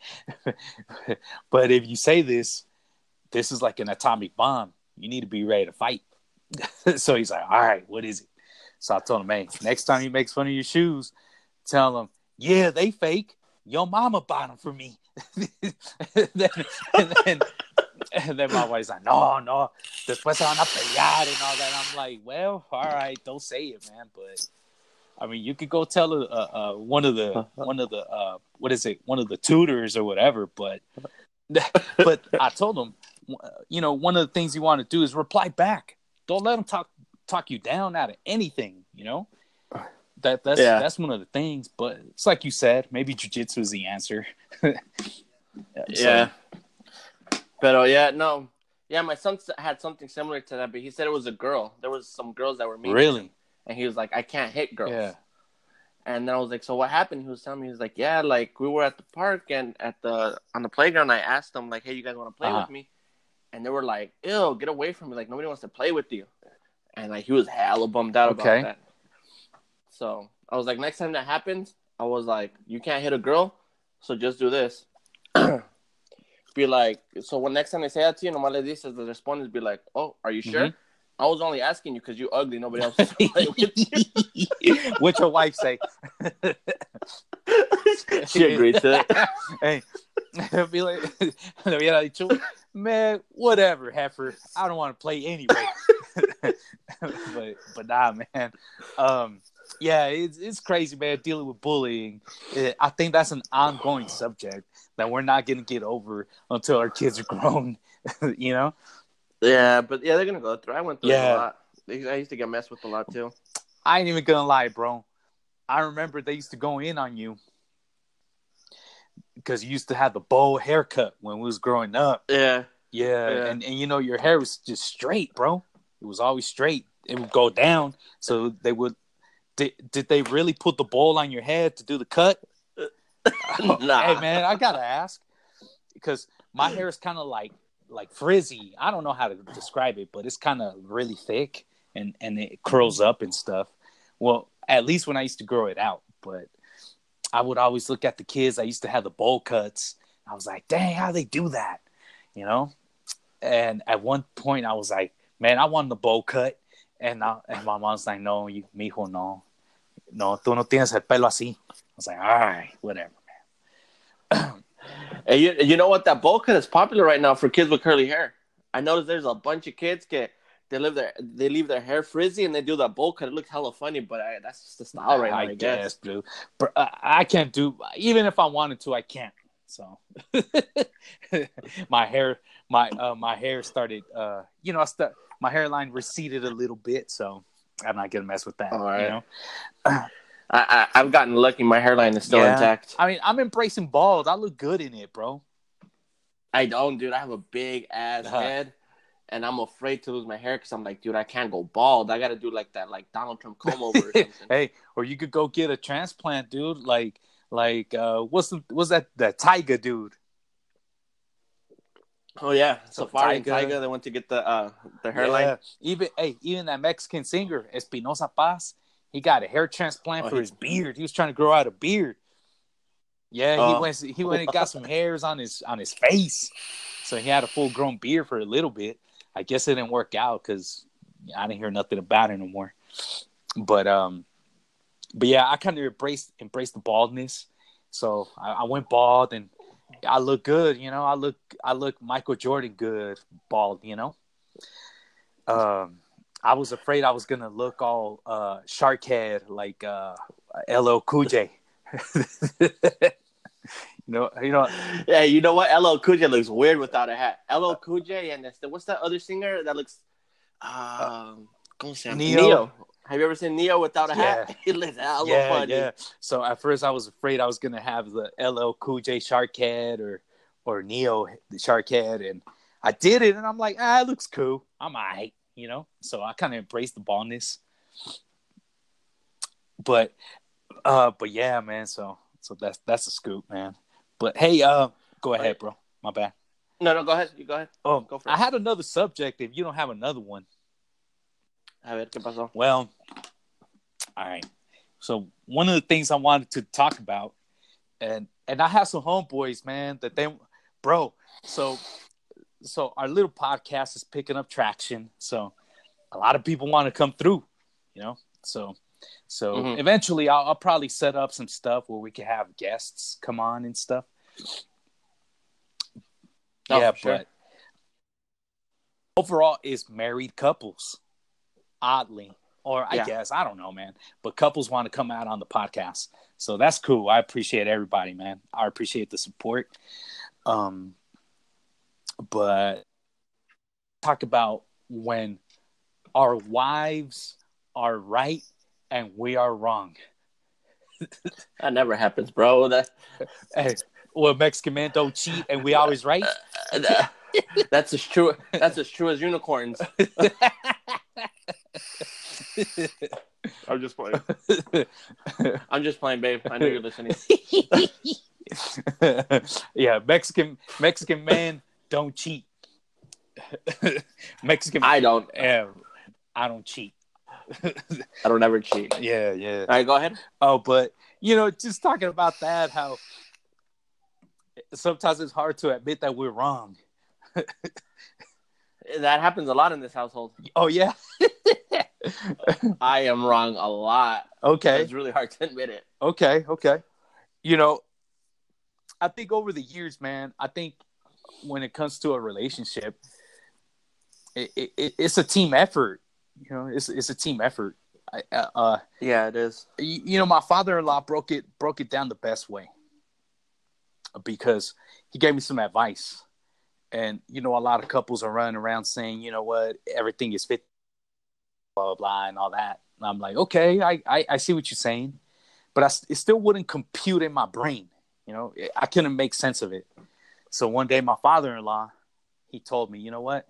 But if you say this is like an atomic bomb. You need to be ready to fight. So he's like, all right, what is it? So I told him, hey, next time he makes fun of your shoes, tell him, yeah, they fake. Your mama bought them for me. and then my wife's like, no, después se van a pelear and all that. I'm like, well, all right, don't say it, man. But I mean, you could go tell one of the tutors or whatever. But I told him, one of the things you want to do is reply back. Don't let them talk you down out of anything. That's one of the things. But it's like you said, maybe jiu-jitsu is the answer. Yeah. But no. Yeah, my son had something similar to that, but he said it was a girl. There was some girls that were mean. Really? And he was like, I can't hit girls. Yeah. And then I was like, so what happened? He was telling me, he was like, yeah, like we were at the park and on the playground, I asked them like, hey, you guys want to play with me? And they were like, ew, get away from me. Like, nobody wants to play with you. And like, he was hella bummed out about that. So I was like, next time that happens, I was like, you can't hit a girl, so just do this. Be like, so when next time they say that to you, nomás le dices, the response is be like, oh, are you sure? Mm-hmm. I was only asking you because you ugly. Nobody else wants to play with you. What'd your wife say? She agreed to it. Hey, be like, man, whatever, heifer. I don't want to play anyway. but nah, man. Yeah, it's crazy, man. Dealing with bullying, I think that's an ongoing subject that we're not gonna get over until our kids are grown. Yeah, but they're gonna go through. I went through it a lot. I used to get messed with a lot too. I ain't even gonna lie, bro. I remember they used to go in on you because you used to have the bowl haircut when we was growing up. Yeah. And your hair was just straight, bro. It was always straight. It would go down, so they would. Did they really put the bowl on your head to do the cut? Nah. Hey, man, I gotta ask because my hair is kind of like frizzy. I don't know how to describe it, but it's kind of really thick and it curls up and stuff. Well, at least when I used to grow it out, but I would always look at the kids. I used to have the bowl cuts. I was like, dang, how they do that? And at one point I was like, man, I wanted the bowl cut. And my mom's like, no, mijo, no. No, tú no tienes el pelo así. I was like, all right, whatever, man. And you know what? That bowl cut is popular right now for kids with curly hair. I noticed there's a bunch of kids they leave their hair frizzy and they do that bowl cut. It looks hella funny, but that's just the style right now, I guess. Dude. But, I can't do, even if I wanted to, I can't. So my hair started, my hairline receded a little bit, so I'm not gonna mess with that. Right. You know, I've gotten lucky. My hairline is still intact. I mean, I'm embracing bald. I look good in it, bro. I don't, dude. I have a big ass head, and I'm afraid to lose my hair because I'm like, dude, I can't go bald. I gotta do like that, like Donald Trump comb over or something. Hey, or you could go get a transplant, dude. Like what's that Tiger dude? Oh yeah, Safari and Tiger. They went to get the hairline. Yeah. Even that Mexican singer Espinosa Paz, he got a hair transplant for his beard. He was trying to grow out a beard. Yeah, he went and got some hairs on his face, so he had a full grown beard for a little bit. I guess it didn't work out because I didn't hear nothing about it no more. But yeah, I kind of embraced the baldness, so I went bald and I look good, you know. I look Michael Jordan good bald, you know. I was afraid I was gonna look all shark head like LL Cool J. You know. Yeah, you know what? LL Cool J looks weird without a hat. LL Cool J and what's that other singer that looks? Neo. Have you ever seen Neo without a hat? He looks hella funny. Yeah. So at first I was afraid I was gonna have the LL Cool J shark head or Neo the shark head, and I did it, and I'm like, it looks cool. I'm alright, you know. So I kind of embraced the baldness. But yeah, man. So that's a scoop, man. But hey, go ahead, bro. My bad. No, go ahead. You go ahead. Oh, go for it. I had another subject. If you don't have another one. A ver, ¿qué pasó? Well, all right. So one of the things I wanted to talk about, and I have some homeboys, man, so our little podcast is picking up traction. So a lot of people want to come through, you know. So eventually I'll probably set up some stuff where we can have guests come on and stuff. Yeah, sure. But overall is married couples. Oddly, or I guess, I don't know, man. But couples want to come out on the podcast. So that's cool. I appreciate everybody, man. I appreciate the support. But talk about when our wives are right and we are wrong. That never happens, bro. Hey, well, Mexican men don't cheat and we always right? That's as true as unicorns. I'm just playing. I'm just playing, babe. I know you're listening. Yeah, Mexican men don't cheat. I don't. I don't cheat. I don't ever cheat. Yeah. All right, go ahead. Oh, but just talking about that, how sometimes it's hard to admit that we're wrong. That happens a lot in this household. Oh yeah. I am wrong a lot. Okay. It's really hard to admit it. Okay. I think over the years, man, when it comes to a relationship, it's a team effort. You know, it's a team effort. Yeah, it is. My father-in-law broke it down the best way because he gave me some advice. And, a lot of couples are running around saying, you know what, everything is fit, blah, blah, blah, and all that. And I'm like, okay, I see what you're saying. But it still wouldn't compute in my brain. I couldn't make sense of it. So one day my father-in-law, he told me, you know what?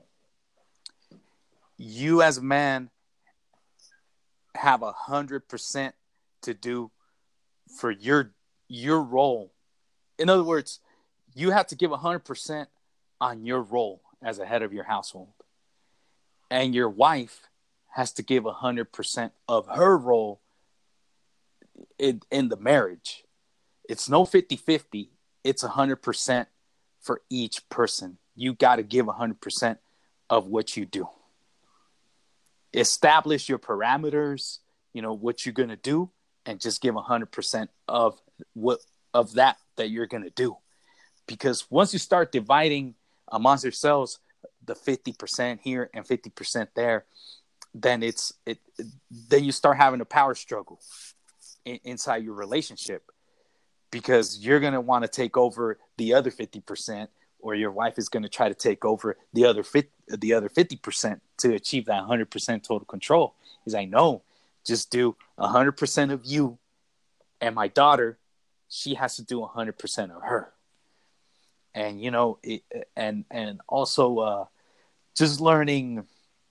You as a man have 100% to do for your role. In other words, you have to give 100% on your role as a head of your household. And your wife has to give 100% of her role in the marriage. It's no 50-50. It's 100% for each person. You got to give 100% of what you do. establish your parameters, what you're going to do, and just give 100% of that you're going to do. Because once you start dividing amongst yourselves, the 50% here and 50% there, then then you start having a power struggle inside your relationship, because you're going to want to take over the other 50%, or your wife is going to try to take over the other 50% to achieve that 100% total control. He's like, no, just do 100% of you, and my daughter, she has to do 100% of her. And and also just learning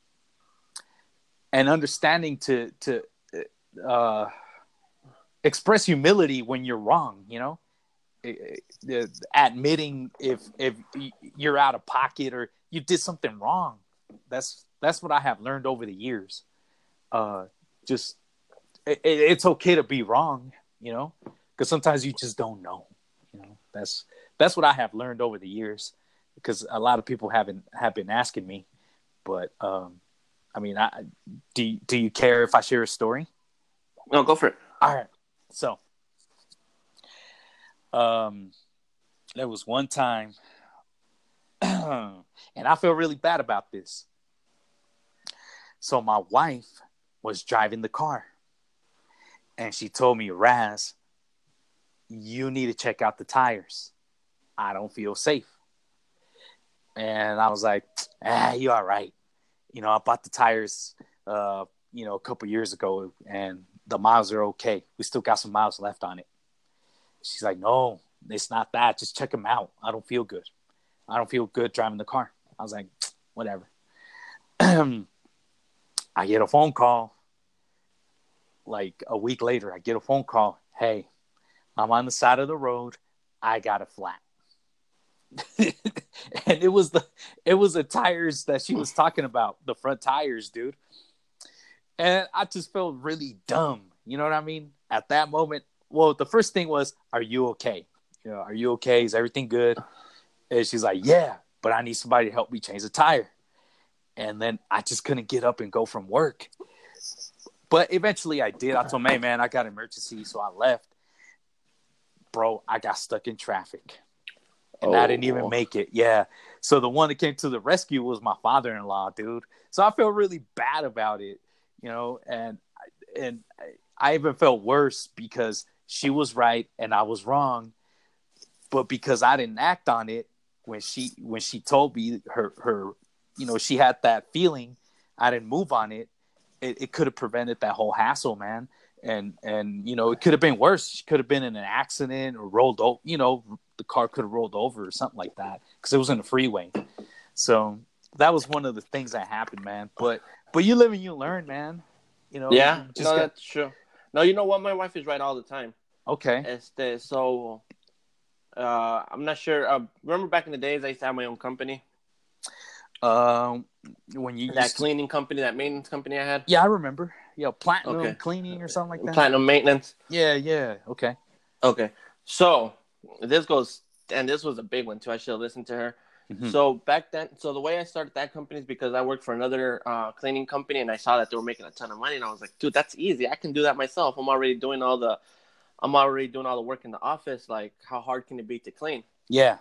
and understanding to express humility when you're wrong. Admitting if you're out of pocket or you did something wrong. That's what I have learned over the years. It's okay to be wrong, because sometimes you just don't know. That's what I have learned over the years, because a lot of people have been asking me. But do you care if I share a story? No, go for it. All right. So, there was one time, and I feel really bad about this. So my wife was driving the car, and she told me, Raz, you need to check out the tires. I don't feel safe. And I was like, you're all right. I bought the tires, a couple years ago, and the miles are okay. We still got some miles left on it. She's like, no, it's not that. Just check them out. I don't feel good. I don't feel good driving the car. I was like, whatever. I get a phone call. Like a week later, I get a phone call. Hey, I'm on the side of the road. I got a flat. And it was the tires that she was talking about, the front tires, dude. And I just felt really dumb. You know what I mean? At that moment, well, the first thing was, are you okay? Are you okay? Is everything good? And she's like, yeah, but I need somebody to help me change the tire. And then I just couldn't get up and go from work. But eventually I did. I told him, hey, man, I got an emergency. So I left. Bro, I got stuck in traffic. And I didn't even make it. Yeah. So the one that came to the rescue was my father-in-law, dude. So I felt really bad about it, and I even felt worse because she was right and I was wrong. But because I didn't act on it when she told me her she had that feeling, I didn't move on it. It could have prevented that whole hassle, man. And it could have been worse. She could have been in an accident or rolled over, the car could have rolled over or something like that, because it was in the freeway. So that was one of the things that happened, man. But you live and you learn, man. Yeah, that's true. No, you know what? My wife is right all the time. Okay. So I'm not sure. Remember back in the days, I used to have my own company. When you that cleaning company, that maintenance company I had. Yeah, I remember. Platinum Cleaning or something like that. Platinum Maintenance. Yeah. Okay. So this was a big one too. I should have listened to her. Mm-hmm. So back then, the way I started that company is because I worked for another cleaning company, and I saw that they were making a ton of money, and I was like, dude, that's easy. I can do that myself. I'm already doing all the work in the office. Like, how hard can it be to clean? Yeah.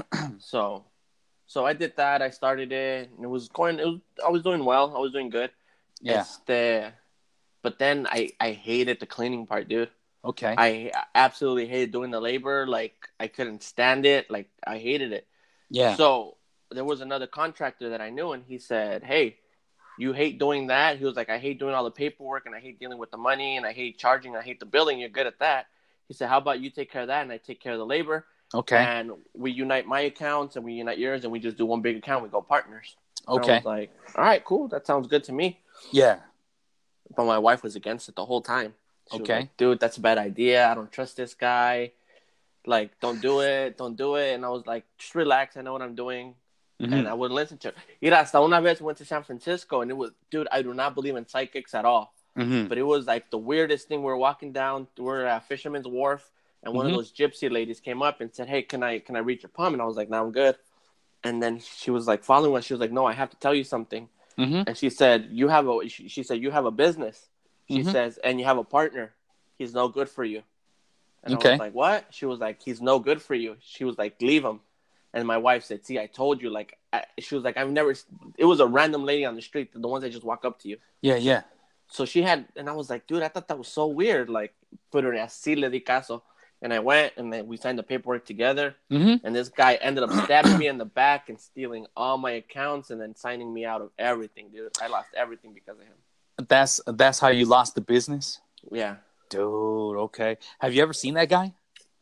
So I did that. I started it, and I was doing well. I was doing good. Yeah. But then I hated the cleaning part, dude. Okay. I absolutely hated doing the labor. Like, I couldn't stand it. Like, I hated it. Yeah. So there was another contractor that I knew, and he said, hey, you hate doing that? He was like, I hate doing all the paperwork, and I hate dealing with the money, and I hate charging, I hate the billing. You're good at that. He said, how about you take care of that, and I take care of the labor? Okay. And we unite my accounts, and we unite yours, and we just do one big account. We go partners. Okay. I was like, all right, cool. That sounds good to me. Yeah. But my wife was against it the whole time. She was like, dude, that's a bad idea. I don't trust this guy. Like, don't do it. And I was like, just relax. I know what I'm doing. Mm-hmm. And I wouldn't listen to her. Mira, hasta una vez went to San Francisco, and it was, dude, I do not believe in psychics at all. Mm-hmm. But it was like the weirdest thing. We're walking down, we're at Fisherman's Wharf, and one of those gypsy ladies came up and said, hey, can I reach your palm? And I was like, no, I'm good. And then she was like following us. She was like, no, I have to tell you something. And she said, she said, you have a business. She says, and you have a partner. He's no good for you. And I was like, what? She was like, he's no good for you. She was like, leave him. And my wife said, see, I told you. Like, she was like, it was a random lady on the street, the ones that just walk up to you. Yeah, yeah. So she had, and I was like, dude, I thought that was so weird. Like, pero así le di caso. And I went, and then we signed the paperwork together. And this guy ended up stabbing me in the back and stealing all my accounts and then signing me out of everything, dude. I lost everything because of him. That's how you lost the business? Yeah. Dude, okay. Have you ever seen that guy?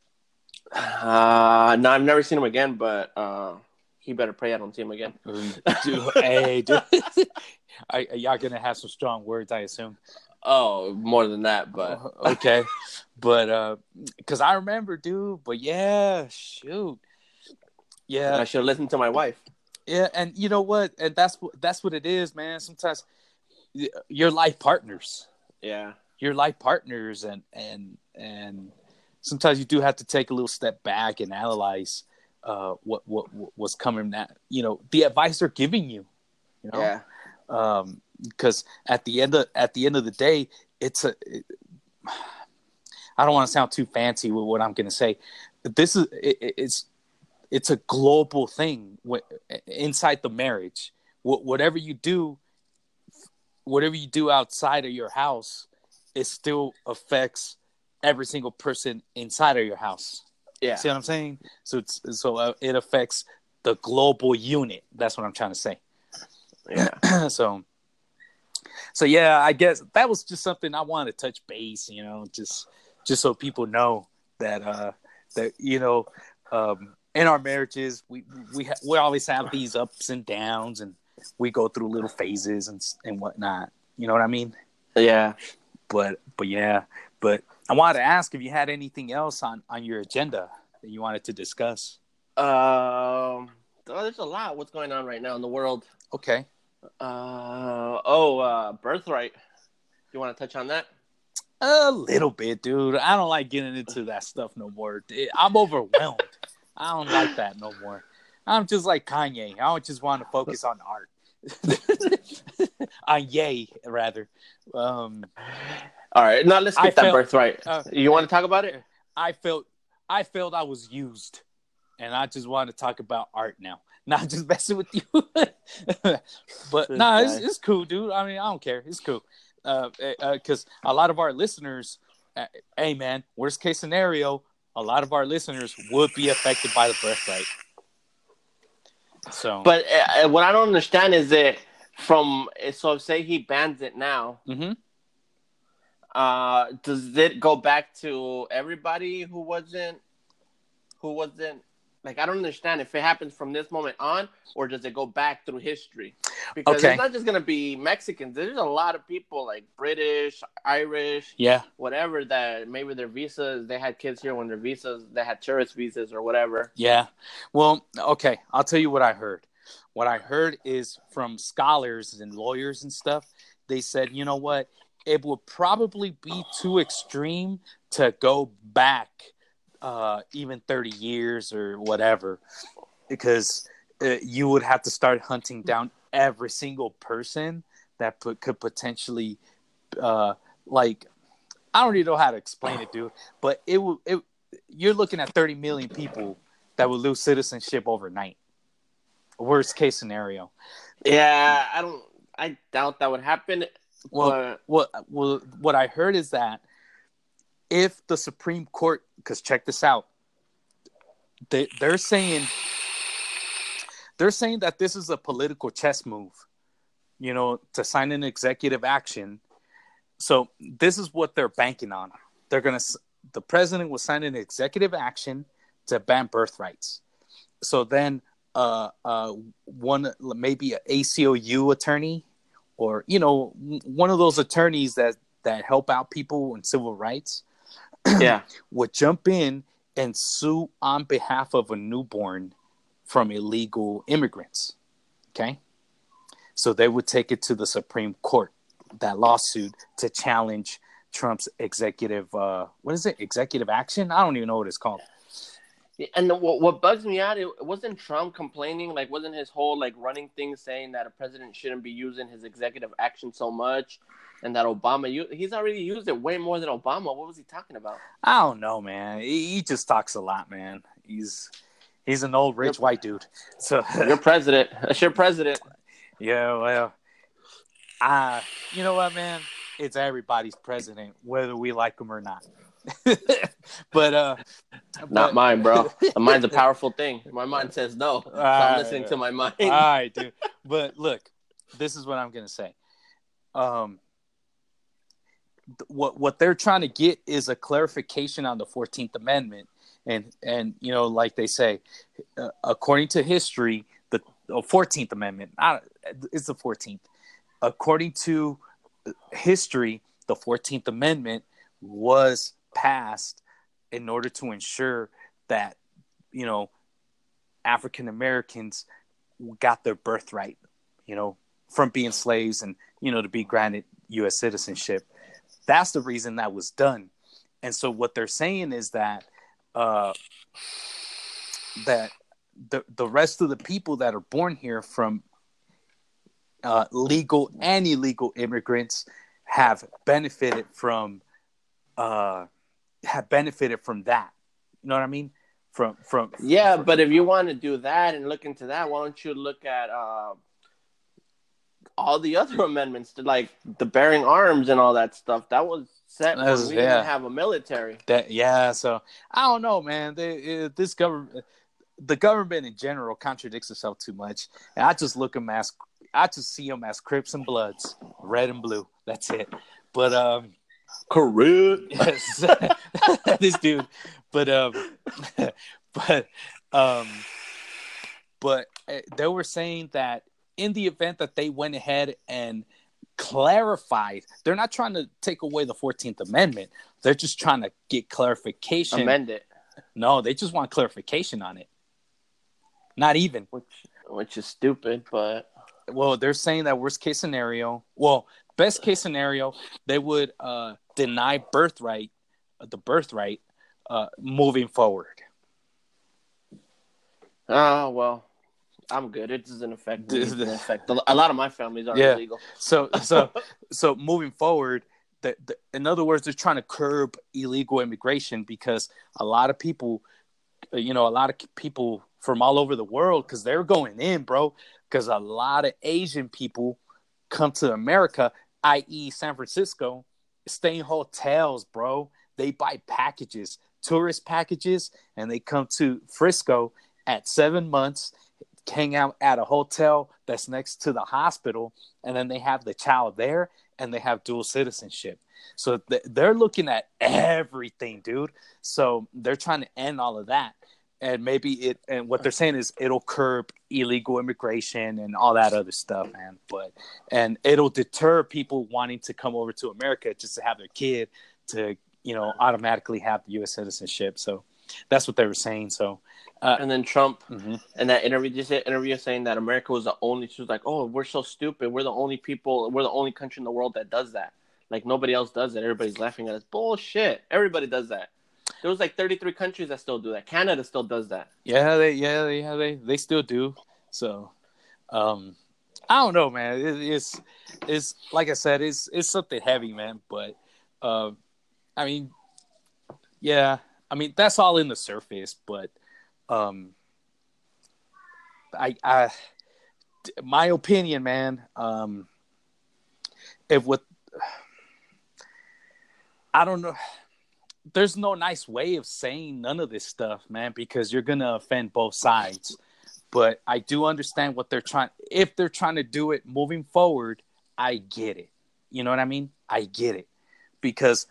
No, I've never seen him again, but he better pray I don't see him again. Dude, hey, dude. Y'all gonna have some strong words, I assume. Oh, more than that, but okay. But because I remember, dude. But yeah, shoot. Yeah, I should have listened to my wife. Yeah, and you know what? And that's what it is, man. Sometimes you're life partners. Yeah, you're life partners, and sometimes you do have to take a little step back and analyze what's coming. That the advice they're giving you. Yeah. Because at the end of the day, I don't want to sound too fancy with what I'm going to say. This is it's a global thing inside the marriage. Whatever you do outside of your house, it still affects every single person inside of your house. Yeah, see what I'm saying? So it affects the global unit. That's what I'm trying to say. Yeah. So yeah, I guess that was just something I wanted to touch base, just so people know that in our marriages we always have these ups and downs, and we go through little phases and whatnot. You know what I mean? Yeah. But I wanted to ask if you had anything else on your agenda that you wanted to discuss. There's a lot. What's going on right now in the world? Okay. Birthright. You want to touch on that? A little bit, dude. I don't like getting into that stuff no more. I'm overwhelmed. I don't like that no more. I'm just like Kanye. I just want to focus on art. On Ye, rather. All right. Now let's get that birthright. You want to talk about it? I felt I was used, and I just want to talk about art now. Not just messing with you. But it's cool, dude. I mean, I don't care. It's cool. Because a lot of our listeners, hey man, worst case scenario, a lot of our listeners would be affected by the birthright. So, but what I don't understand is that so say he bans it now. Does it go back to everybody who wasn't? Like, I don't understand if it happens from this moment on, or does it go back through history? Because it's not just going to be Mexicans. There's a lot of people like British, Irish, whatever, that maybe their visas, they had kids here when their visas, they had tourist visas or whatever. Yeah. Well, okay. I'll tell you what I heard. What I heard is from scholars and lawyers and stuff. They said, you know what? It would probably be too extreme to go back even 30 years or whatever, because you would have to start hunting down every single person that could potentially like, I don't even know how to explain it, dude, but you're looking at 30 million people that would lose citizenship overnight. Worst case scenario. Yeah, I doubt that would happen. Well, what I heard is that if the Supreme Court, because check this out, they're saying that this is a political chess move, to sign an executive action. So this is what they're banking on. The president will sign an executive action to ban birthrights. So then, maybe an ACLU attorney, or one of those attorneys that help out people in civil rights, would jump in and sue on behalf of a newborn from illegal immigrants. Okay, so they would take it to the Supreme Court, that lawsuit, to challenge Trump's executive executive action. I don't even know what it's called. And what bugs me out, it wasn't Trump complaining, like wasn't his whole like running thing saying that a president shouldn't be using his executive action so much, and that he's already used it way more than Obama. What was he talking about? I don't know, man. He just talks a lot, man. He's an old rich white dude. So you're president. That's your president. Yeah, well, you know what, man? It's everybody's president, whether we like him or not. but not mine, bro. Mine's a powerful thing. My mind says no, so I'm listening to my mind. All right, dude. But look, this is what I'm gonna say. What they're trying to get is a clarification on the 14th Amendment, and you know, like they say, according to history, the 14th Amendment, it's the 14th. According to history, the 14th Amendment was passed in order to ensure that, you know, African Americans got their birthright, you know, from being slaves and, you know, to be granted U.S. citizenship. That's the reason that was done. And so what they're saying is that that the rest of the people that are born here from legal and illegal immigrants have benefited from that. You know what I mean? Yeah, but if you want to do that and look into that, why don't you look at all the other amendments, like the bearing arms and all that stuff? That was set when we didn't have a military. So I don't know, man. The government in general contradicts itself too much. And I just see them as Crips and Bloods, red and blue. That's it. But correct. Yes, this dude. But they were saying that in the event that they went ahead and clarified, they're not trying to take away the 14th Amendment. They're just trying to get clarification. Amend it. No, they just want clarification on it. Not even. Which is stupid, but... Well, they're saying that worst case scenario... Well, best case scenario, they would deny the birthright, moving forward. Oh, well, I'm good. It doesn't affect me. It doesn't affect a lot of my families are illegal. So moving forward, in other words, they're trying to curb illegal immigration because a lot of people from all over the world, because they're going in, bro, because a lot of Asian people come to America, i.e. San Francisco, stay in hotels, bro. They buy packages, tourist packages, and they come to Frisco at 7 months, hang out at a hotel that's next to the hospital, and then they have the child there, and they have dual citizenship. So they're looking at everything, dude. So they're trying to end all of that. And and what they're saying is it'll curb illegal immigration and all that other stuff, man. And it'll deter people wanting to come over to America just to have their kid to, you know, automatically have the U.S. citizenship. So that's what they were saying. So, and then Trump in that interview saying that America was the only. She was like, "Oh, we're so stupid. We're the only country in the world that does that. Like nobody else does it. Everybody's laughing at us. Bullshit. Everybody does that." There was like 33 countries that still do that. Canada still does that. Yeah, they still do. So, I don't know, man. It's like I said, it's something heavy, man. But, I mean, yeah, I mean that's all in the surface. But, my opinion, man. I don't know. There's no nice way of saying none of this stuff, man, because you're going to offend both sides. But I do understand what if they're trying to do it moving forward, I get it. You know what I mean? I get it. Because,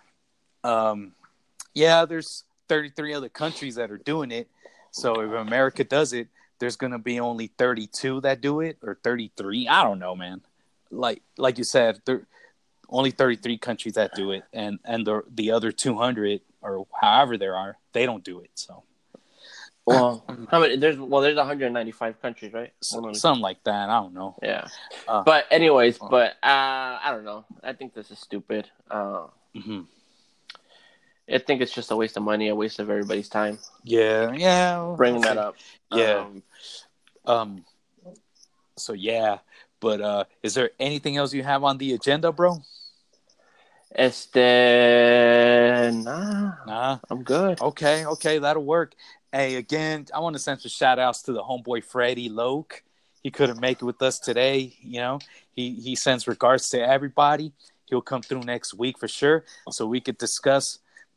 there's 33 other countries that are doing it. So if America does it, there's going to be only 32 that do it, or 33. I don't know, man. Like you said, only 33 countries that do it, and the other 200 or however there are, they don't do it. So, well, how many? There's 195 countries, right? Something like that. I don't know. Yeah, but anyways, I don't know. I think this is stupid. I think it's just a waste of money, a waste of everybody's time. Yeah. Bringing that up. Yeah. So yeah, but is there anything else you have on the agenda, bro? Nah, I'm good. Okay, that'll work. Hey, again, I want to send some shout outs to the homeboy Freddie Loke. He couldn't make it with us today. You know, he sends regards to everybody. He'll come through next week for sure, so we could discuss.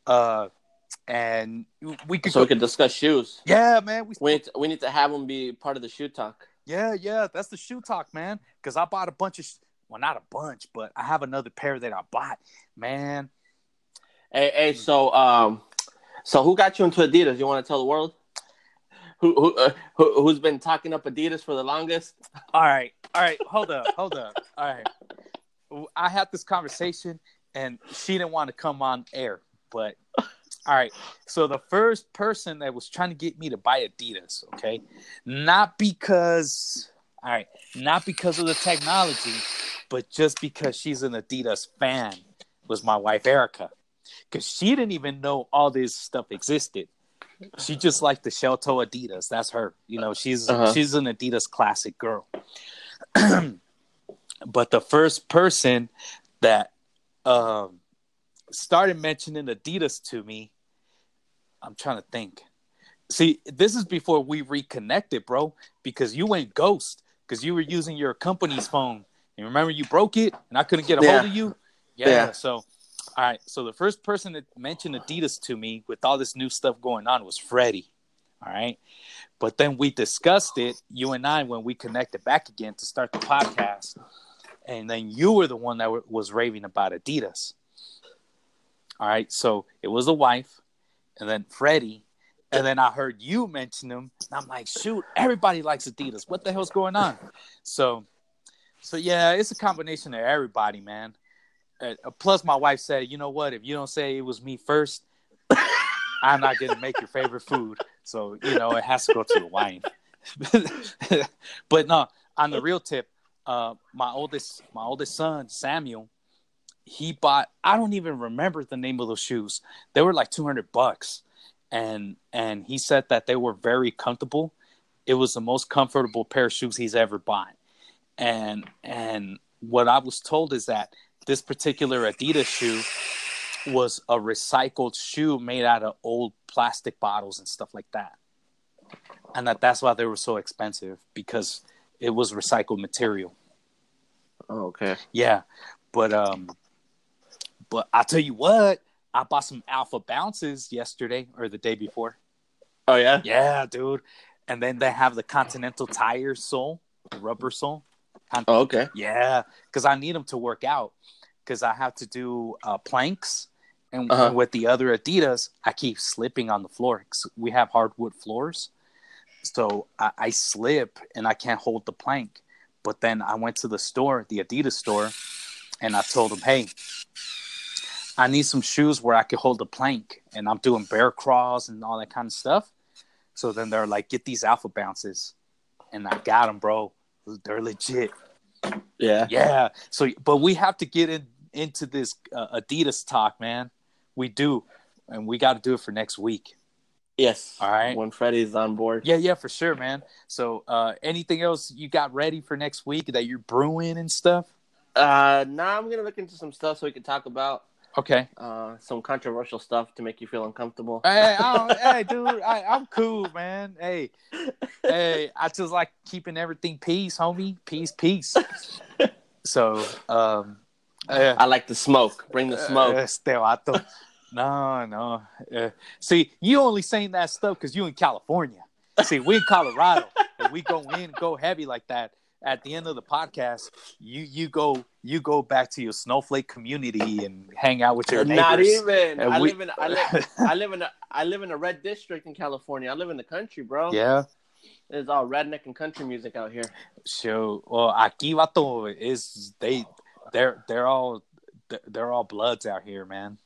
And we could we could discuss shoes. Yeah, man. We need to have him be part of the shoe talk. Yeah, that's the shoe talk, man. Because I bought a bunch of, well, not a bunch, but I have another pair that I bought, man. Hey, so who got you into Adidas? You want to tell the world? Who's been talking up Adidas for the longest? All right, hold up. All right, I had this conversation, and she didn't want to come on air, but. All right, so the first person that was trying to get me to buy Adidas, okay, not because of the technology, but just because she's an Adidas fan, was my wife Erica, because she didn't even know all this stuff existed. She just liked the shell toe Adidas. That's her. You know, she's an Adidas classic girl. But the first person that started mentioning Adidas to me, I'm trying to think. See, this is before we reconnected, bro, because you went ghost because you were using your company's phone. And remember, you broke it and I couldn't get a hold of you? Yeah. So, all right. So the first person that mentioned Adidas to me with all this new stuff going on was Freddie. All right. But then we discussed it, you and I, when we connected back again to start the podcast. And then you were the one that was raving about Adidas. All right. So it was the wife. And then Freddie, and then I heard you mention him, and I'm like, shoot, everybody likes Adidas. What the hell's going on? So yeah, it's a combination of everybody, man. Plus, my wife said, you know what? If you don't say it was me first, I'm not gonna make your favorite food. So it has to go to the wife. But no, on the real tip, my oldest son Samuel. He bought, I don't even remember the name of those shoes. They were like $200. And he said that they were very comfortable. It was the most comfortable pair of shoes he's ever bought. And what I was told is that this particular Adidas shoe was a recycled shoe made out of old plastic bottles and stuff like that. And that's why they were so expensive, because it was recycled material. Oh, okay. Yeah. But I'll tell you what, I bought some Alpha Bounces yesterday or the day before. Oh, yeah? Yeah, dude. And then they have the Continental Tire sole, the rubber sole. Oh, okay. Yeah, because I need them to work out, because I have to do planks. And with the other Adidas, I keep slipping on the floor. We have hardwood floors. So I slip and I can't hold the plank. But then I went to the store, the Adidas store, and I told them, hey, I need some shoes where I can hold the plank, and I'm doing bear crawls and all that kind of stuff. So then they're like, get these Alpha Bounces. And I got them, bro. They're legit. Yeah. Yeah. So, but we have to get into this Adidas talk, man. We do. And we got to do it for next week. Yes. All right. When Freddie's on board. Yeah, for sure, man. So anything else you got ready for next week that you're brewing and stuff? I'm going to look into some stuff so we can talk about. Okay. Some controversial stuff to make you feel uncomfortable. Hey, dude, I'm cool, man. Hey, I just like keeping everything peace, homie. Peace. So, I like the smoke. Bring the smoke. No. See, you only saying that stuff because you in California. See, we in Colorado, and we go heavy like that. At the end of the podcast, you go back to your snowflake community and hang out with your neighbors. Not even. I live in a red district in California. I live in the country, bro. Yeah. It's all redneck and country music out here. So, well, aquí vato is they're all bloods out here, man.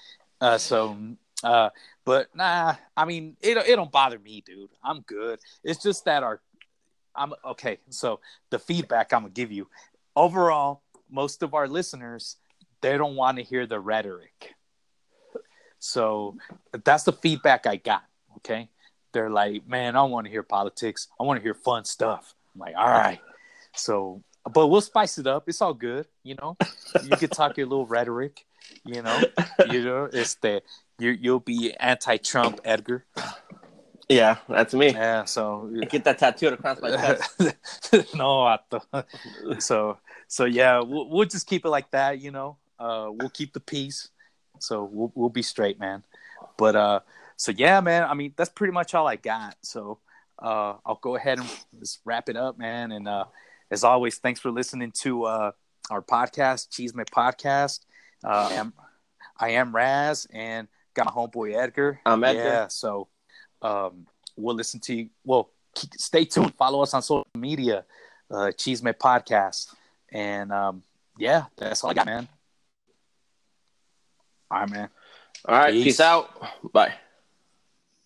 But nah, I mean, it don't bother me, dude. I'm good. It's just that I'm okay. So the feedback I'm gonna give you overall, most of our listeners, they don't want to hear the rhetoric. So that's the feedback I got. Okay. They're like, man, I don't want to hear politics. I want to hear fun stuff. I'm like, all right. So, but we'll spice it up. It's all good. You can talk your little rhetoric, it's you'll be anti-Trump, Edgar. Yeah, that's me. Yeah. So get that tattooed across my chest. No, so yeah, we'll just keep it like that. We'll keep the peace. So we'll be straight, man. But so yeah, man. I mean, that's pretty much all I got. So I'll go ahead and just wrap it up, man. And as always, thanks for listening to our podcast, Cheesemate Podcast. I am Raz, and got my homeboy Edgar. I'm Edgar. Yeah. So we'll listen to you. Well, stay tuned. Follow us on social media, Cheesemate Podcast. And yeah, that's all I got, man. All right, man. All right. Peace out. Bye.